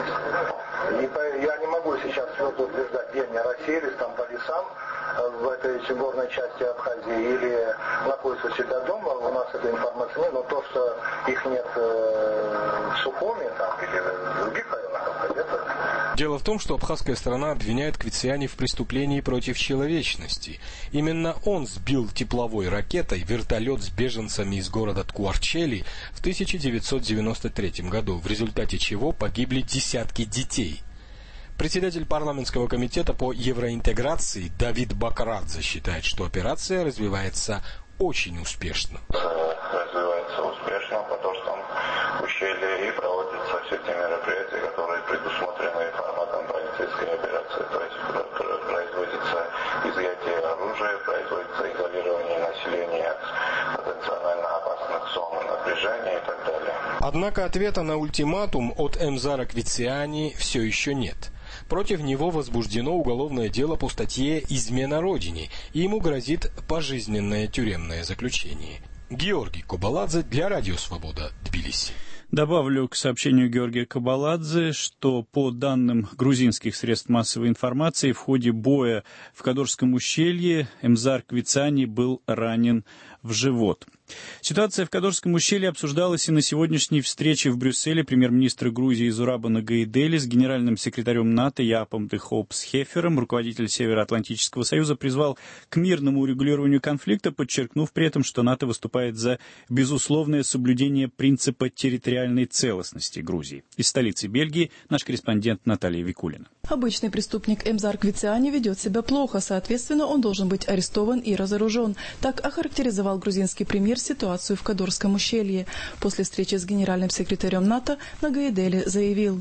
Speaker 21: действительности. И я не могу сейчас твердо утверждать, где они расселись там по лесам в этой находясь в горной части Абхазии или находятся у себя дома, у нас этой информации нет, но то, что их нет в Сухуми там, или в других районах Абхазии, это...
Speaker 20: Дело в том, что абхазская сторона обвиняет Квициани в преступлении против человечности. Именно он сбил тепловой ракетой вертолет с беженцами из города Ткуарчели в тысяча девятьсот девяносто третьем году, в результате чего погибли десятки детей. Председатель парламентского комитета по евроинтеграции Давид Бакарадзе считает, что операция развивается очень успешно.
Speaker 21: Развивается успешно, потому что в ущелье и проводятся все те мероприятия, которые предусмотрены форматом полицейской операции. То есть производится изъятие оружия, производится изолирование населения от потенциально опасных зон напряжения и так далее.
Speaker 20: Однако ответа на ультиматум от Эмзара Квициани все еще нет. Против него возбуждено уголовное дело по статье «Измена Родине», и ему грозит пожизненное тюремное заключение. Георгий Кобаладзе для Радио Свобода, Тбилиси.
Speaker 6: Добавлю к сообщению Георгия Кабаладзе, что по данным грузинских средств массовой информации, в ходе боя в Кадорском ущелье Эмзар Квициани был ранен в живот. Ситуация в Кадорском ущелье обсуждалась и на сегодняшней встрече в Брюсселе премьер-министра Грузии Зурабана Гаидели с генеральным секретарем НАТО Яапом де Хоопс-Хефером. Руководитель Североатлантического союза призвал к мирному урегулированию конфликта, подчеркнув при этом, что НАТО выступает за безусловное соблюдение принципа территориальной целостности Грузии. Из столицы Бельгии наш корреспондент Наталья Викулина.
Speaker 3: Обычный преступник Эмзар Квициани ведет себя плохо, соответственно, он должен быть арестован и разоружен. Так охарактеризовал грузинский премьер ситуацию в Кадорском ущелье. После встречи с генеральным секретарем НАТО на Гаидели заявил: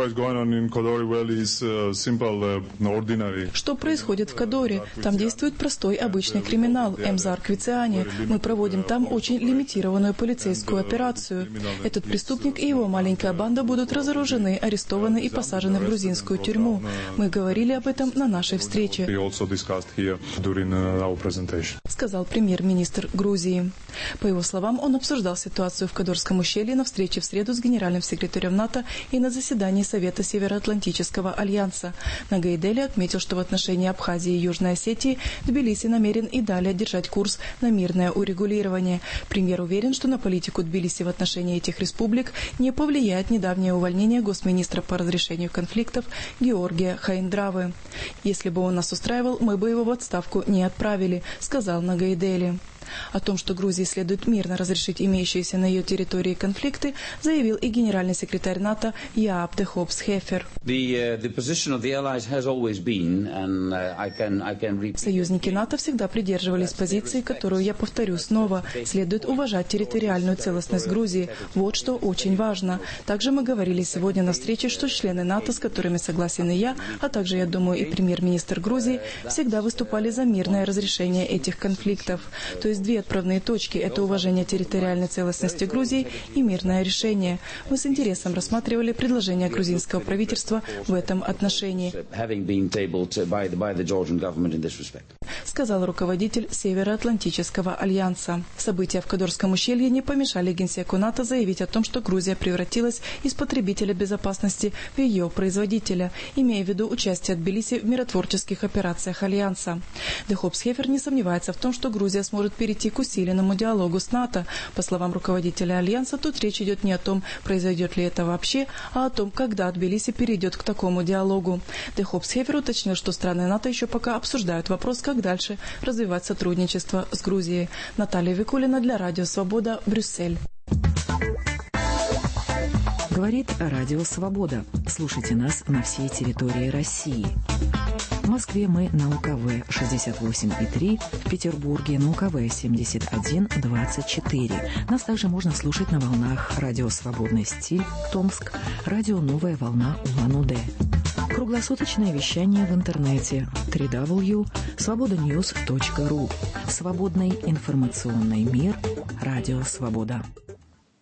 Speaker 3: что происходит в Кадоре? Там действует простой обычный криминал Эмзар Квициани. Мы проводим там очень лимитированную полицейскую операцию. Этот преступник и его маленькая банда будут разоружены, арестованы и посажены в грузинскую тюрьму. Мы говорили об этом на нашей встрече, сказал премьер-министр Грузии. По его словам, он обсуждал ситуацию в Кадорском ущелье на встрече в среду с генеральным секретарем НАТО и на заседании Совета Североатлантического альянса. На Гаидели отметил, что в отношении Абхазии и Южной Осетии Тбилиси намерен и далее держать курс на мирное урегулирование. Премьер уверен, что на политику Тбилиси в отношении этих республик не повлияет недавнее увольнение госминистра по разрешению конфликтов Георгия Хаиндравы. Если бы он нас устраивал, мы бы его в отставку не отправили, сказал на Гаидели. О том, что Грузии следует мирно разрешить имеющиеся на ее территории конфликты, заявил и генеральный секретарь НАТО Яап де Хоопс-Хефер. Союзники НАТО всегда придерживались позиции, которую я повторю снова. Следует уважать территориальную целостность Грузии. Вот что очень важно. Также мы говорили сегодня на встрече, что члены НАТО, с которыми согласен и я, а также, я думаю, и премьер-министр Грузии, всегда выступали за мирное разрешение этих конфликтов. То есть две отправные точки – это уважение территориальной целостности Грузии и мирное решение. Мы с интересом рассматривали предложение грузинского правительства в этом отношении, сказал руководитель Североатлантического альянса. События в Кадорском ущелье не помешали генсеку НАТО заявить о том, что Грузия превратилась из потребителя безопасности в ее производителя, имея в виду участие Тбилиси в миротворческих операциях альянса. Де Хоопс-Хефер не сомневается в том, что Грузия сможет перейти к усиленному диалогу с НАТО. По словам руководителя альянса, тут речь идет не о том, произойдет ли это вообще, а о том, когда Тбилиси перейдет к такому диалогу. Де Хоопс-Хефер уточнил, что страны НАТО еще пока обсуждают вопрос, как дальше развивать сотрудничество с Грузией. Наталья Викулина для Радио Свобода, Брюссель.
Speaker 22: Говорит Радио Свобода. Слушайте нас на всей территории России. В Москве мы на У К В шестьдесят восемь и три, в Петербурге на У К В семьдесят один двадцать четыре. Нас также можно слушать на волнах Радио Свободный стиль, Томск, Радио Новая волна Улан-Удэ. Круглосуточное вещание в интернете дабл ю дабл ю дабл ю точка свобода ньюс точка ру. Свободный информационный мир. Радио Свобода.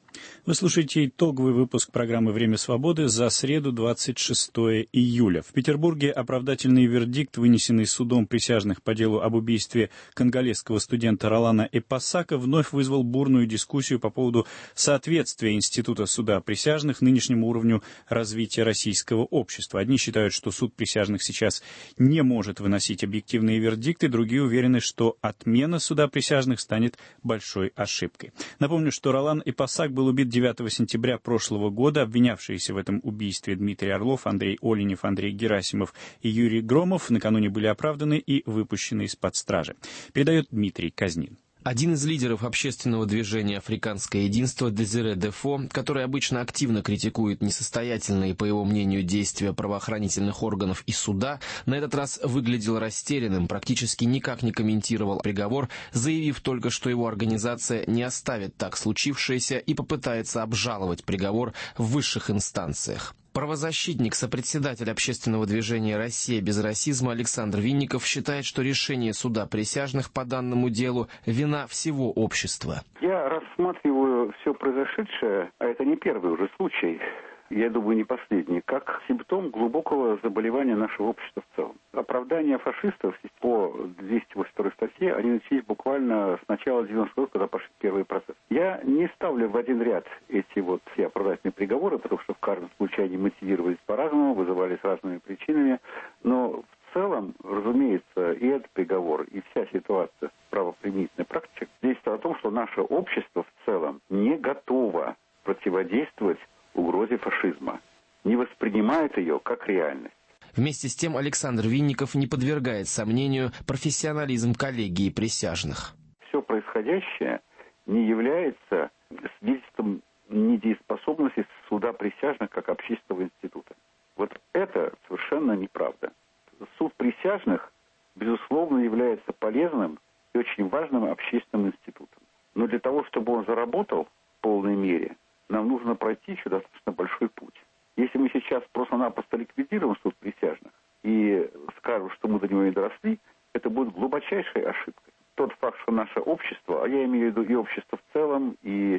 Speaker 6: Вы слушаете итоговый выпуск программы «Время свободы» за среду, двадцать шестое июля. В Петербурге оправдательный вердикт, вынесенный судом присяжных по делу об убийстве конголезского студента Ролана Эпасака, вновь вызвал бурную дискуссию по поводу соответствия Института суда присяжных нынешнему уровню развития российского общества. Одни считают, что суд присяжных сейчас не может выносить объективные вердикты, другие уверены, что отмена суда присяжных станет большой ошибкой. Напомню, что Ролан Эпасак был убит девятого сентября прошлого года. Обвинявшиеся в этом убийстве Дмитрий Орлов, Андрей Оленев, Андрей Герасимов и Юрий Громов накануне были оправданы и выпущены из-под стражи. Передает Дмитрий Казнин.
Speaker 5: Один из лидеров общественного движения «Африканское единство» Дезире Дефо, который обычно активно критикует несостоятельные, по его мнению, действия правоохранительных органов и суда, на этот раз выглядел растерянным, практически никак не комментировал приговор, заявив только, что его организация не оставит так случившееся и попытается обжаловать приговор в высших инстанциях. Правозащитник, сопредседатель общественного движения «Россия без расизма» Александр Винников считает, что решение суда присяжных по данному делу – вина всего общества.
Speaker 7: Я рассматриваю все произошедшее, а это не первый уже случай, я думаю, не последний, как симптом глубокого заболевания нашего общества в целом. Оправдания фашистов по двести восемьдесят второй статье, они начались буквально с начала девяностых годов, когда пошли первые процессы. Я не ставлю в один ряд эти вот все оправдательные приговоры, потому что в каждом случае они мотивировались по-разному, вызывались разными причинами, но в целом, разумеется, и этот приговор, и вся ситуация в правоприменительной практике свидетельствует о том, что наше общество в целом не готово противодействовать угрозе фашизма, не воспринимает ее как реальность.
Speaker 5: Вместе с тем Александр Винников не подвергает сомнению профессионализм коллегии присяжных.
Speaker 7: Все происходящее не является свидетельством недееспособности суда присяжных как общественного института. Вот это совершенно неправда. Суд присяжных, безусловно, является полезным и очень важным общественным институтом. Но для того, чтобы он заработал в полной мере, нам нужно пройти еще достаточно большой путь. Если мы сейчас просто-напросто ликвидируем суд присяжных и скажем, что мы до него не доросли, это будет глубочайшей ошибкой. Тот факт, что наше общество, а я имею в виду и общество в целом, и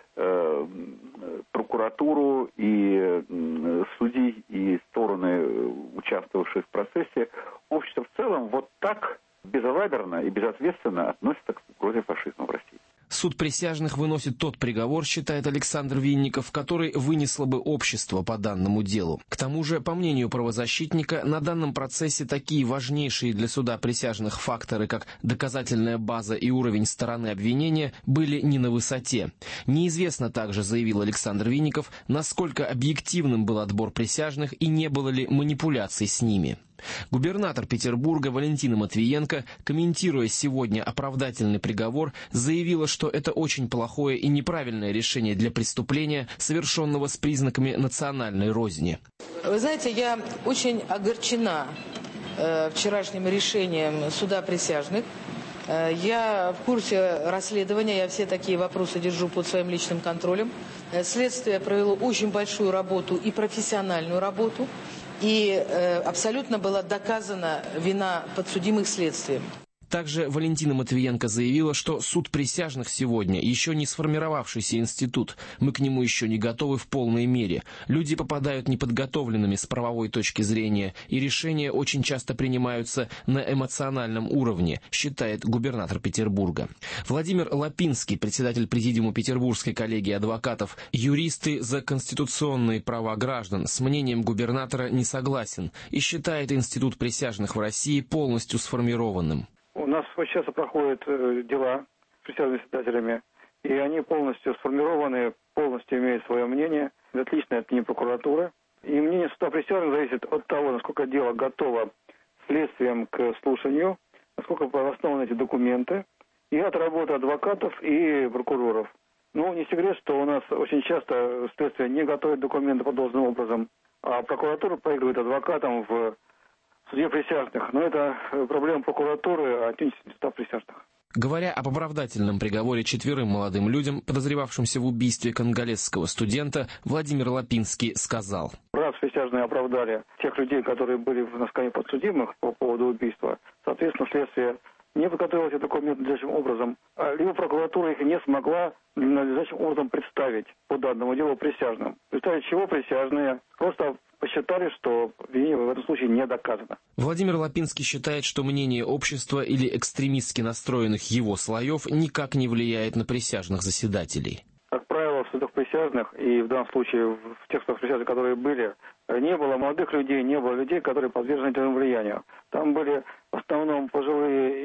Speaker 7: э, прокуратуру, и э, судей, и стороны, участвовавшие в процессе, общество в целом вот так безалаберно и безответственно относится к угрозе фашизма в России.
Speaker 5: Суд присяжных выносит тот приговор, считает Александр Винников, который вынесло бы общество по данному делу. К тому же, по мнению правозащитника, на данном процессе такие важнейшие для суда присяжных факторы, как доказательная база и уровень стороны обвинения, были не на высоте. Неизвестно также, заявил Александр Винников, насколько объективным был отбор присяжных и не было ли манипуляций с ними. Губернатор Петербурга Валентина Матвиенко, комментируя сегодня оправдательный приговор, заявила, что это очень плохое и неправильное решение для преступления, совершенного с признаками национальной розни.
Speaker 23: Вы знаете, я очень огорчена э, вчерашним решением суда присяжных. Э, я в курсе расследования, я все такие вопросы держу под своим личным контролем. Э, следствие провело очень большую работу и профессиональную работу. И э, абсолютно была доказана вина подсудимых следствием.
Speaker 5: Также Валентина Матвиенко заявила, что суд присяжных сегодня еще не сформировавшийся институт. Мы к нему еще не готовы в полной мере. Люди попадают неподготовленными с правовой точки зрения, и решения очень часто принимаются на эмоциональном уровне, считает губернатор Петербурга. Владимир Лапинский, председатель президиума Петербургской коллегии адвокатов, юристы за конституционные права граждан, с мнением губернатора не согласен и считает институт присяжных в России полностью сформированным.
Speaker 24: У нас сейчас проходят дела с присяжными заседателями, и они полностью сформированы, полностью имеют свое мнение, отличное от мнения прокуратуры. И мнение суда присяжных зависит от того, насколько дело готово следствием к слушанию, насколько обоснованы эти документы, и от работы адвокатов и прокуроров. Ну, не секрет, что у нас очень часто следствие не готовит документы по должным образом, а прокуратура проигрывает адвокатам в суде присяжных. Но это проблема прокуратуры, а не суда присяжных.
Speaker 5: Говоря об оправдательном приговоре четверым молодым людям, подозревавшимся в убийстве конголезского студента, Владимир Лапинский сказал:
Speaker 24: раз присяжные оправдали тех людей, которые были в скамье подсудимых по поводу убийства, соответственно, следствие не подготовила себе документы надлежащим образом, либо прокуратура их не смогла надлежащим образом представить по данному делу присяжным. В результате чего присяжные просто посчитали, что обвинение в этом случае не доказано.
Speaker 5: Владимир Лапинский считает, что мнение общества или экстремистски настроенных его слоев никак не влияет на присяжных заседателей.
Speaker 24: Как правило, в судах присяжных, и в данном случае в тех судах присяжных, которые были, не было молодых людей, не было людей, которые подвержены этому влиянию. Там были в основном пожилые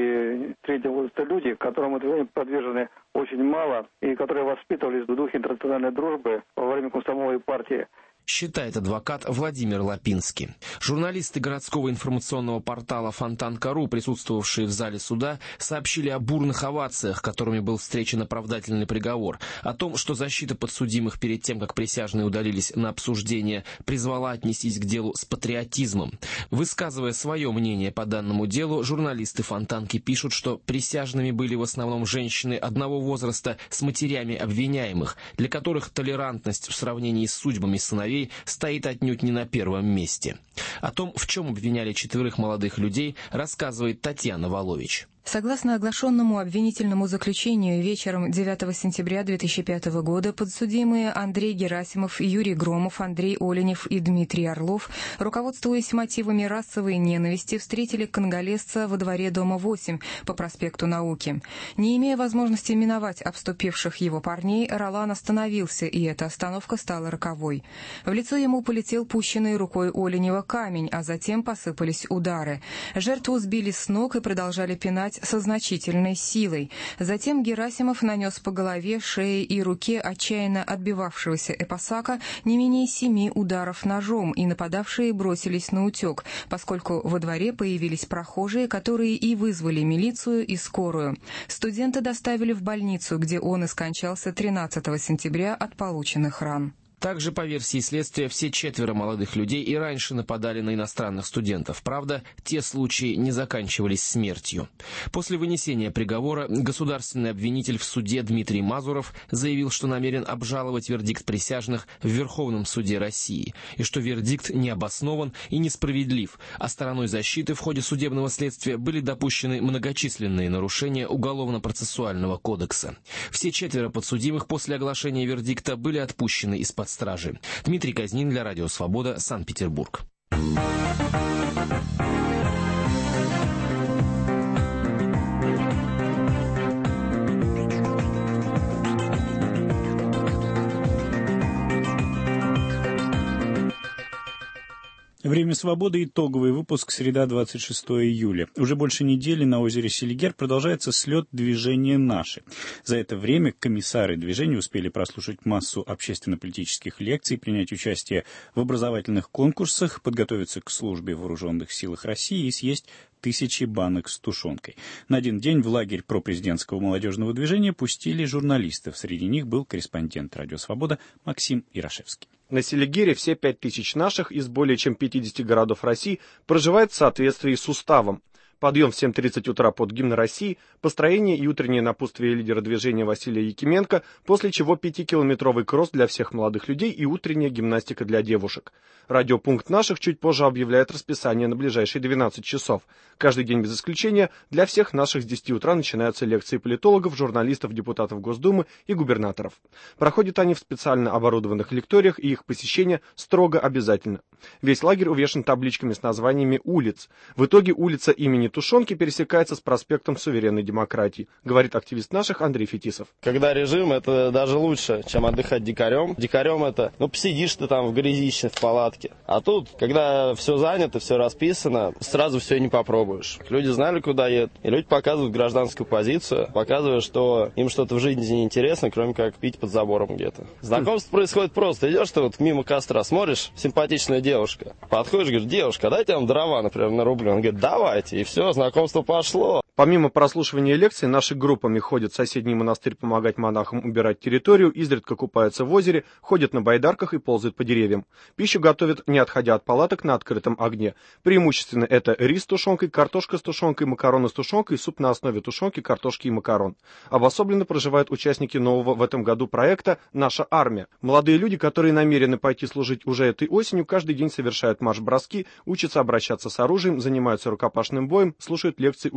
Speaker 24: и среднего возраста люди, которым это влияние подвержены очень мало, и которые воспитывались в духе интернациональной дружбы во время комсомольной партии.
Speaker 5: Считает адвокат Владимир Лапинский. Журналисты городского информационного портала Фонтан точка ру, присутствовавшие в зале суда, сообщили о бурных овациях, которыми был встречен оправдательный приговор, о том, что защита подсудимых перед тем, как присяжные удалились на обсуждение, призвала отнестись к делу с патриотизмом. Высказывая свое мнение по данному делу, журналисты Фонтанки пишут, что присяжными были в основном женщины одного возраста с матерями обвиняемых, для которых толерантность в сравнении с судьбами сыновей стоит отнюдь не на первом месте. О том, в чем обвиняли четверых молодых людей, рассказывает Татьяна Волович.
Speaker 4: Согласно оглашенному обвинительному заключению, вечером девятого сентября две тысячи пятого года подсудимые Андрей Герасимов, Юрий Громов, Андрей Оленев и Дмитрий Орлов, руководствуясь мотивами расовой ненависти, встретили конголезца во дворе дома восемь по проспекту Науки. Не имея возможности миновать обступивших его парней, Ролан остановился, и эта остановка стала роковой. В лицо ему полетел пущенный рукой Оленева камень, а затем посыпались удары. Жертву сбили с ног и продолжали пинать со значительной силой. Затем Герасимов нанес по голове, шее и руке отчаянно отбивавшегося эпосака не менее семи ударов ножом, и нападавшие бросились на утек, поскольку во дворе появились прохожие, которые и вызвали милицию и скорую. Студента доставили в больницу, где он и скончался тринадцатого сентября от полученных ран.
Speaker 5: Также, по версии следствия, все четверо молодых людей и раньше нападали на иностранных студентов. Правда, те случаи не заканчивались смертью. После вынесения приговора государственный обвинитель в суде Дмитрий Мазуров заявил, что намерен обжаловать вердикт присяжных в Верховном суде России, и что вердикт не обоснован и несправедлив, а стороной защиты в ходе судебного следствия были допущены многочисленные нарушения Уголовно-процессуального кодекса. Все четверо подсудимых после оглашения вердикта были отпущены из-под стражи. Дмитрий Казнин для Радио Свобода, Санкт-Петербург.
Speaker 6: Время свободы. Итоговый выпуск. Среда, двадцать шестого июля. Уже больше недели на озере Селигер продолжается слет движения «Наши». За это время комиссары движения успели прослушать массу общественно-политических лекций, принять участие в образовательных конкурсах, подготовиться к службе в вооруженных силах России и съесть тысячи банок с тушенкой. На один день в лагерь пропрезидентского молодежного движения пустили журналистов. Среди них был корреспондент «Радио Свобода» Максим Ирашевский.
Speaker 8: На Селигере все пять тысяч наших из более чем пятидесяти городов России проживают в соответствии с уставом. Подъем в семь тридцать утра под гимн России, построение и утреннее напутствие лидера движения Василия Якименко, после чего пятикилометровый кросс для всех молодых людей и утренняя гимнастика для девушек. Радиопункт наших чуть позже объявляет расписание на ближайшие двенадцать часов. Каждый день без исключения для всех наших с десяти утра начинаются лекции политологов, журналистов, депутатов Госдумы и губернаторов. Проходят они в специально оборудованных лекториях, и их посещение строго обязательно. Весь лагерь увешан табличками с названиями улиц. В итоге улица имени Тушенки пересекается с проспектом Суверенной демократии, говорит активист наших Андрей Фетисов.
Speaker 10: Когда режим, это даже лучше, чем отдыхать дикарем. Дикарем это, ну, посидишь ты там в грязище, в палатке. А тут, когда все занято, все расписано, сразу все не попробуешь. Люди знали, куда едут, и люди показывают гражданскую позицию, показывая, что им что-то в жизни не интересно, кроме как пить под забором где-то. Знакомство происходит просто. Идешь ты вот мимо костра, смотришь, симпатичная девушка. Подходишь, говоришь: девушка, дайте вам дрова, например, на рубль. Он говорит: давайте, и все, знакомство пошло.
Speaker 8: Помимо прослушивания лекций, наши группами ходят в соседний монастырь помогать монахам убирать территорию, изредка купаются в озере, ходят на байдарках и ползают по деревьям. Пищу готовят, не отходя от палаток, на открытом огне. Преимущественно это рис с тушенкой, картошка с тушенкой, макароны с тушенкой, суп на основе тушенки, картошки и макарон. Обособленно проживают участники нового в этом году проекта «Наша армия». Молодые люди, которые намерены пойти служить уже этой осенью, каждый день совершают марш-броски, учатся обращаться с оружием, занимаются рукопашным боем, слушают лекции уже из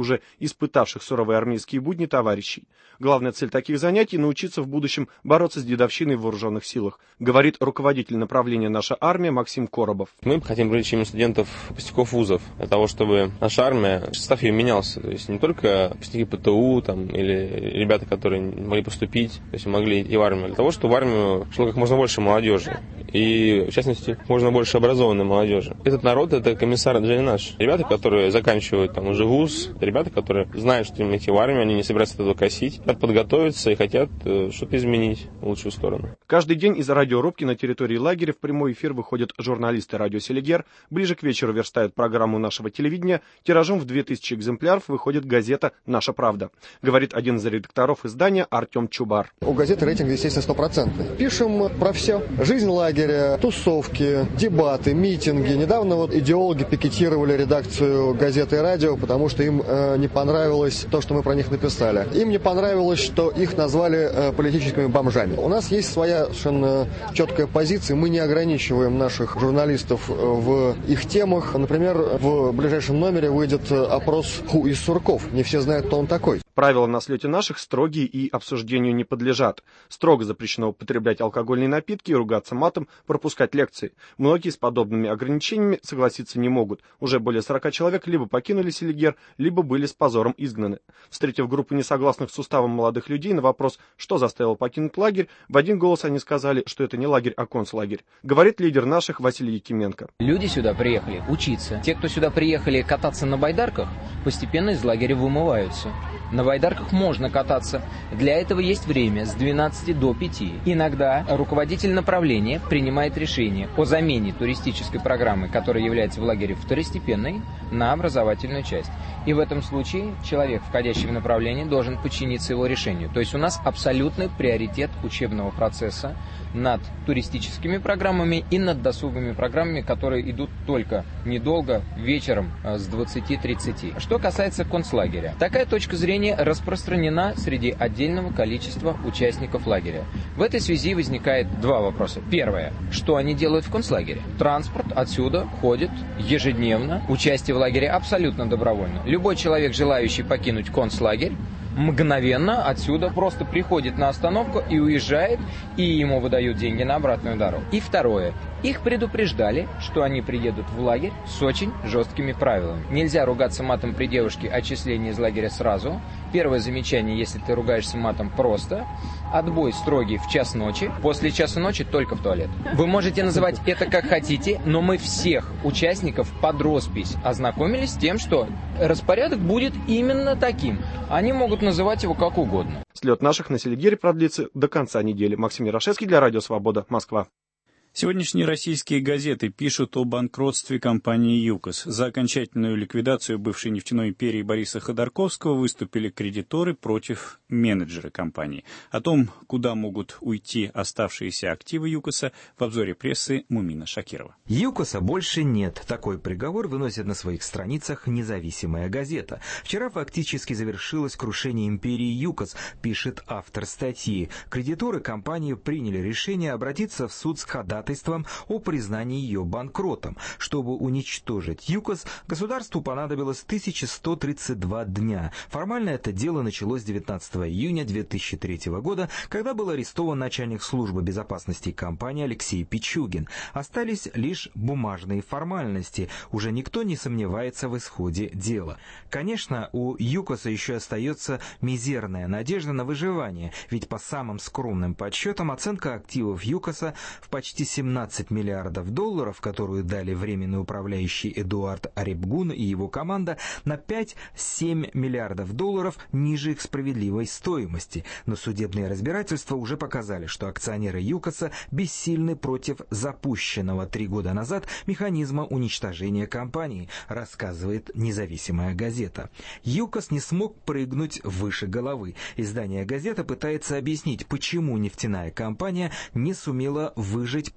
Speaker 8: испытавших суровые армейские будни товарищей. Главная цель таких занятий – научиться в будущем бороться с дедовщиной в вооруженных силах, говорит руководитель направления «Наша армия» Максим Коробов.
Speaker 9: Мы хотим привлечь именно студентов, выпускников вузов, для того, чтобы наша армия, состав ее менялся. То есть не только выпускники ПТУ там, или ребята, которые могли поступить, то есть могли идти в армию, для того, чтобы в армию шло как можно больше молодежи. И, в частности, можно больше образованной молодежи. Этот народ – это комиссар Джей наш. Ребята, которые заканчивают там уже вуз, это ребята, которые знают, что им идти в армию, они не собираются этого косить, хотят подготовиться и хотят э, что-то изменить в лучшую сторону.
Speaker 8: Каждый день из радиорубки на территории лагеря в прямой эфир выходят журналисты радио «Селигер». Ближе к вечеру верстают программу нашего телевидения. Тиражом в две тысячи экземпляров выходит газета «Наша правда», говорит один из редакторов издания Артем Чубар.
Speaker 11: У газеты рейтинг, естественно, стопроцентный. Пишем про все. Жизнь лагеря, тусовки, дебаты, митинги. Недавно вот идеологи пикетировали редакцию газеты и радио, потому что им э, не понравилось то, что мы про них написали. Им не понравилось, что их назвали э, политическими бомжами. У нас есть своя совершенно четкая позиция. Мы не ограничиваем наших журналистов в их темах. Например, в ближайшем номере выйдет опрос Ху из Сурков. Не все знают, кто он такой.
Speaker 8: Правила на слете наших строгие и обсуждению не подлежат. Строго запрещено употреблять алкогольные напитки и ругаться матом, пропускать лекции. Многие с подобными ограничениями согласиться не могут. Уже более сорока человек либо покинули Селигер, либо были с позором изгнаны. Встретив группу несогласных с уставом молодых людей на вопрос, что заставило покинуть лагерь, в один голос они сказали, что это не лагерь, а концлагерь. Говорит лидер наших Василий Якименко.
Speaker 12: Люди сюда приехали учиться. Те, кто сюда приехали кататься на байдарках, постепенно из лагеря вымываются. На байдарках можно кататься. Для этого есть время с двенадцати до пяти. Иногда руководитель направления принимает решение о замене туристической программы, которая является в лагере второстепенной, на образовательную часть. И в этом случае человек, входящий в направление, должен подчиниться его решению. То есть у нас абсолютный приоритет учебного процесса над туристическими программами и над досуговыми программами, которые идут только недолго, вечером с двадцати тридцати. Что касается концлагеря. Такая точка зрения распространена среди отдельного количества участников лагеря. В этой связи возникает два вопроса. Первое. Что они делают в концлагере? Транспорт отсюда ходит ежедневно. Участие в лагере абсолютно добровольно. Любой человек, желающий покинуть концлагерь, мгновенно отсюда просто приходит на остановку и уезжает, и ему выдают деньги на обратную дорогу. И второе. Их предупреждали, что они приедут в лагерь с очень жесткими правилами. Нельзя ругаться матом при девушке, отчисление из лагеря сразу. Первое замечание, если ты ругаешься матом, просто. Отбой строгий в час ночи. После часа ночи только в туалет. Вы можете называть это как хотите, но мы всех участников под роспись ознакомились с тем, что распорядок будет именно таким. Они могут называть его как угодно.
Speaker 8: Слет наших на Селигере продлится до конца недели. Максим Ярошевский для Радио Свобода, Москва.
Speaker 6: Сегодняшние российские газеты пишут о банкротстве компании «ЮКОС». За окончательную ликвидацию бывшей нефтяной империи Бориса Ходорковского выступили кредиторы против менеджера компании. О том, куда могут уйти оставшиеся активы «ЮКОСа», в обзоре прессы Мумина Шакирова.
Speaker 1: «ЮКОСа» больше нет. Такой приговор выносит на своих страницах независимая газета. Вчера фактически завершилось крушение империи «ЮКОС», пишет автор статьи. Кредиторы компании приняли решение обратиться в суд с ходатайством о признании ее банкротом. Чтобы уничтожить ЮКОС, государству понадобилось тысяча сто тридцать два дня. Формально это дело началось девятнадцатого июня две тысячи третьего года, когда был арестован начальник службы безопасности компании Алексей Пичугин. Остались лишь бумажные формальности. Уже никто не сомневается в исходе дела. Конечно, у ЮКОСа еще остается мизерная надежда на выживание, ведь по самым скромным подсчетам оценка активов ЮКОСа в почти семнадцать миллиардов долларов, которую дали временный управляющий Эдуард Арибгун и его команда, на пять-семь миллиардов долларов ниже их справедливой стоимости. Но судебные разбирательства уже показали, что акционеры ЮКОСа бессильны против запущенного три года назад механизма уничтожения компании, рассказывает независимая газета. ЮКОС не смог прыгнуть выше головы. Издание «Газета» пытается объяснить, почему нефтяная компания не сумела выжить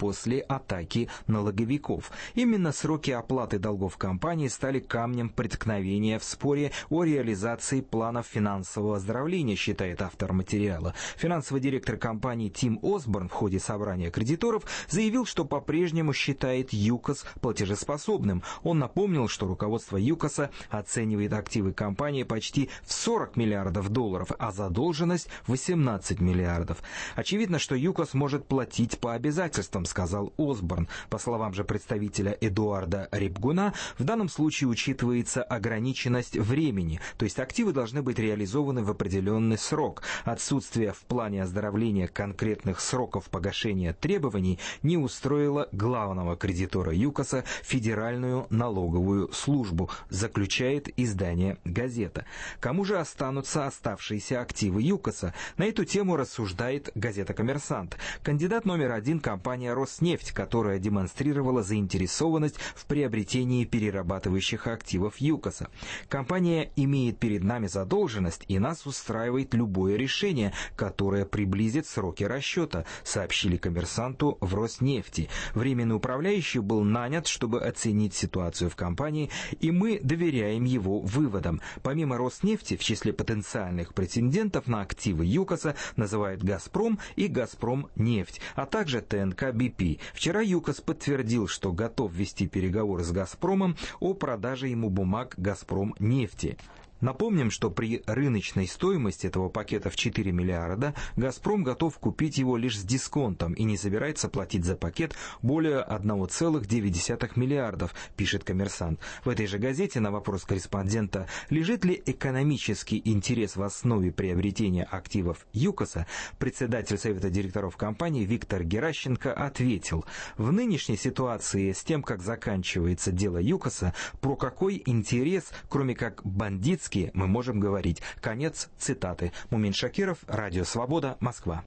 Speaker 1: после атаки налоговиков. Именно сроки оплаты долгов компании стали камнем преткновения в споре о реализации планов финансового оздоровления, считает автор материала. Финансовый директор компании Тим Осборн в ходе собрания кредиторов заявил, что по-прежнему считает ЮКОС платежеспособным. Он напомнил, что руководство ЮКОСа оценивает активы компании почти в сорок миллиардов долларов, а задолженность в восемнадцать миллиардов. Очевидно, что ЮКОС может платить по обязательствам, сказал Осборн. По словам же представителя Эдуарда Репгуна, в данном случае учитывается ограниченность времени, то есть активы должны быть реализованы в определенный срок. Отсутствие в плане оздоровления конкретных сроков погашения требований не устроило главного кредитора ЮКОСа Федеральную налоговую службу, заключает издание «Газета». Кому же останутся оставшиеся активы ЮКОСа? На эту тему рассуждает газета «Коммерсант». Кандидат номер один — компания «Роснефть», которая демонстрировала заинтересованность в приобретении перерабатывающих активов ЮКОСа. Компания имеет перед нами задолженность, и нас устраивает любое решение, которое приблизит сроки расчета, сообщили «Коммерсанту» в «Роснефти». Временный управляющий был нанят, чтобы оценить ситуацию в компании, и мы доверяем его выводам. Помимо «Роснефти», в числе потенциальных претендентов на активы ЮКОСа называют «Газпром» и «Газпромнефть», а также ТНК Би Пи. Вчера ЮКОС подтвердил, что готов вести переговоры с «Газпромом» о продаже ему бумаг «Газпромнефти». Напомним, что при рыночной стоимости этого пакета в четыре миллиарда «Газпром» готов купить его лишь с дисконтом и не собирается платить за пакет более одна целая девять десятых миллиардов, пишет «Коммерсант». В этой же газете на вопрос корреспондента, лежит ли экономический интерес в основе приобретения активов ЮКОСа, председатель Совета директоров компании Виктор Геращенко ответил: в нынешней ситуации с тем, как заканчивается дело ЮКОСа, про какой интерес, кроме как бандитский, мы можем говорить. Конец цитаты. Мумин Шакиров, Радио Свобода, Москва.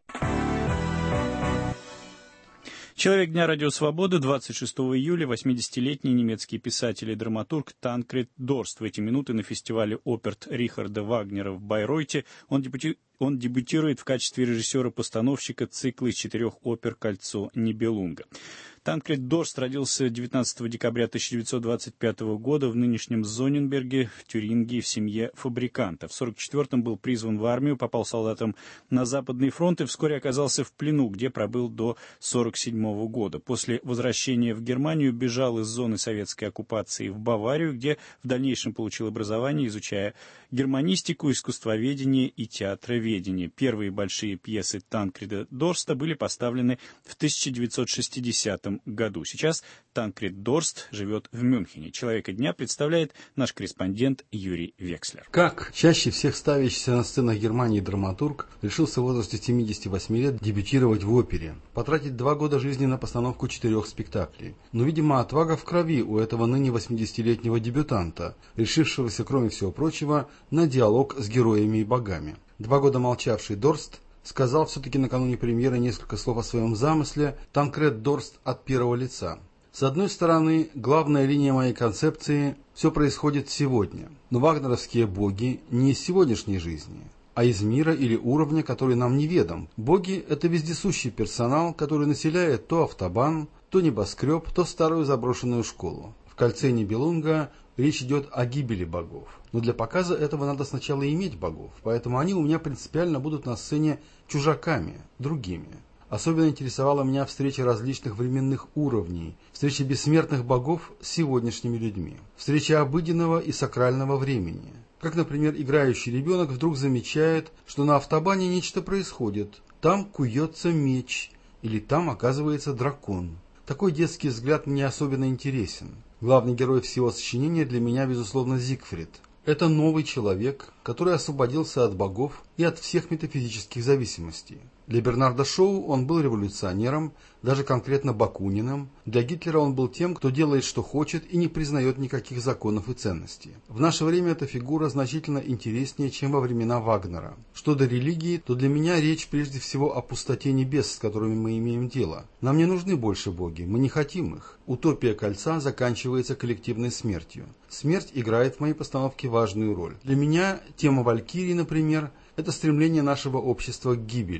Speaker 6: Человек дня Радио Свободы, двадцать шестого июля, восьмидесятилетний немецкий писатель и драматург Танкред Дорст в эти минуты на фестивале оперт Рихарда Вагнера в Байройте. Он дебюти... Он дебютирует в качестве режиссера-постановщика цикла из четырех опер «Кольцо Нибелунга». Танкред Дорст родился девятнадцатого декабря тысяча девятьсот двадцать пятого года в нынешнем Зонненберге, в Тюрингии, в семье фабриканта. В сорок четвёртом был призван в армию, попал солдатом на Западный фронт и вскоре оказался в плену, где пробыл до сорок седьмого года. После возвращения в Германию бежал из зоны советской оккупации в Баварию, где в дальнейшем получил образование, изучая германистику, искусствоведение и театроведение. Первые большие пьесы Танкреда Дорста были поставлены в тысяча девятьсот шестидесятом году. Сейчас Танкред Дорст живет в Мюнхене. Человека дня представляет наш корреспондент Юрий Векслер.
Speaker 13: Как чаще всех ставящийся на сценах Германии драматург решился в возрасте семидесяти восьми лет дебютировать в опере, потратить два года жизни на постановку четырех спектаклей. Но, видимо, отвага в крови у этого ныне восьмидесятилетнего дебютанта, решившегося, кроме всего прочего, на диалог с героями и богами. Два года молчавший Дорст сказал все-таки накануне премьеры несколько слов о своем замысле «Танкред Дорст от первого лица». С одной стороны, главная линия моей концепции – все происходит сегодня. Но вагнеровские боги не из сегодняшней жизни, а из мира или уровня, который нам неведом. Боги – это вездесущий персонал, который населяет то автобан, то небоскреб, то старую заброшенную школу. В «Кольце Нибелунга» речь идет о гибели богов. Но для показа этого надо сначала иметь богов, поэтому они у меня принципиально будут на сцене чужаками, другими. Особенно интересовала меня встреча различных временных уровней, встреча бессмертных богов с сегодняшними людьми, встреча обыденного и сакрального времени. Как, например, играющий ребенок вдруг замечает, что на автобане нечто происходит. Там куется меч, или там оказывается дракон. Такой детский взгляд мне особенно интересен. Главный герой всего сочинения для меня, безусловно, Зигфрид. Это новый человек, который освободился от богов и от всех метафизических зависимостей. Для Бернарда Шоу он был революционером, даже конкретно Бакуниным. Для Гитлера он был тем, кто делает, что хочет, и не признает никаких законов и ценностей. В наше время эта фигура значительно интереснее, чем во времена Вагнера. Что до религии, то для меня речь прежде всего о пустоте небес, с которыми мы имеем дело. Нам не нужны больше боги, мы не хотим их. Утопия кольца заканчивается коллективной смертью. Смерть играет в моей постановке важную роль. Для меня тема Валькирии, например, это стремление нашего общества к гибели.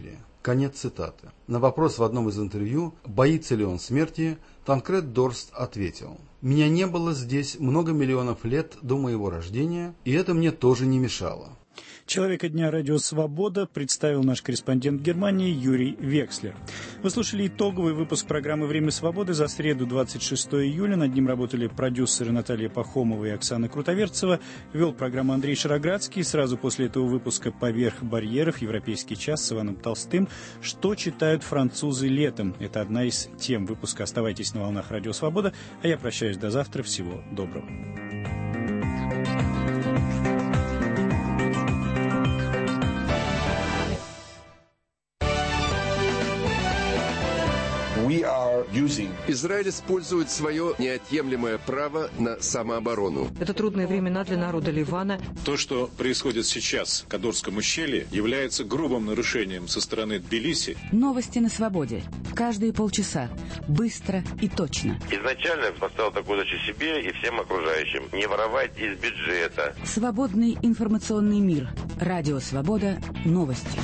Speaker 13: Конец цитаты. На вопрос в одном из интервью, боится ли он смерти, Танкред Дорст ответил: «Меня не было здесь много миллионов лет до моего рождения, и это мне тоже не мешало».
Speaker 6: «Человека дня» радио «Свобода» представил наш корреспондент в Германии Юрий Векслер. Вы слушали итоговый выпуск программы «Время свободы» за среду, двадцать шестое июля. Над ним работали продюсеры Наталья Пахомова и Оксана Крутоверцева. Вел программу Андрей Шароградский. Сразу после этого выпуска «Поверх барьеров. Европейский час» с Иваном Толстым. «Что читают французы летом?» Это одна из тем выпуска. Оставайтесь на волнах радио «Свобода». А я прощаюсь до завтра. Всего доброго.
Speaker 15: Израиль использует свое неотъемлемое право на самооборону.
Speaker 16: Это трудные времена для народа Ливана.
Speaker 17: То, что происходит сейчас в Кадорском ущелье, является грубым нарушением со стороны Тбилиси.
Speaker 18: Новости на свободе. Каждые полчаса. Быстро и точно.
Speaker 25: Изначально я поставил такую задачу себе и всем окружающим. Не воровать из бюджета.
Speaker 18: Свободный информационный мир. Радио «Свобода». Новости.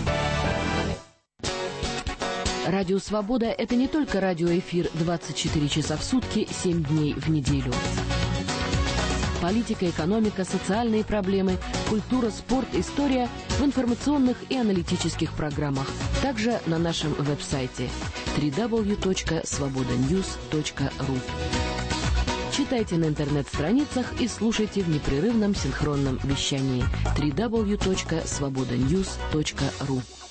Speaker 18: Радио «Свобода» — это не только радиоэфир двадцать четыре часа в сутки, семь дней в неделю. Политика, экономика, социальные проблемы, культура, спорт, история в информационных и аналитических программах. Также на нашем веб-сайте дабл ю дабл ю дабл ю точка свобода ньюс точка ру. Читайте на интернет-страницах и слушайте в непрерывном синхронном вещании дабл ю дабл ю дабл ю точка свобода ньюс точка ру.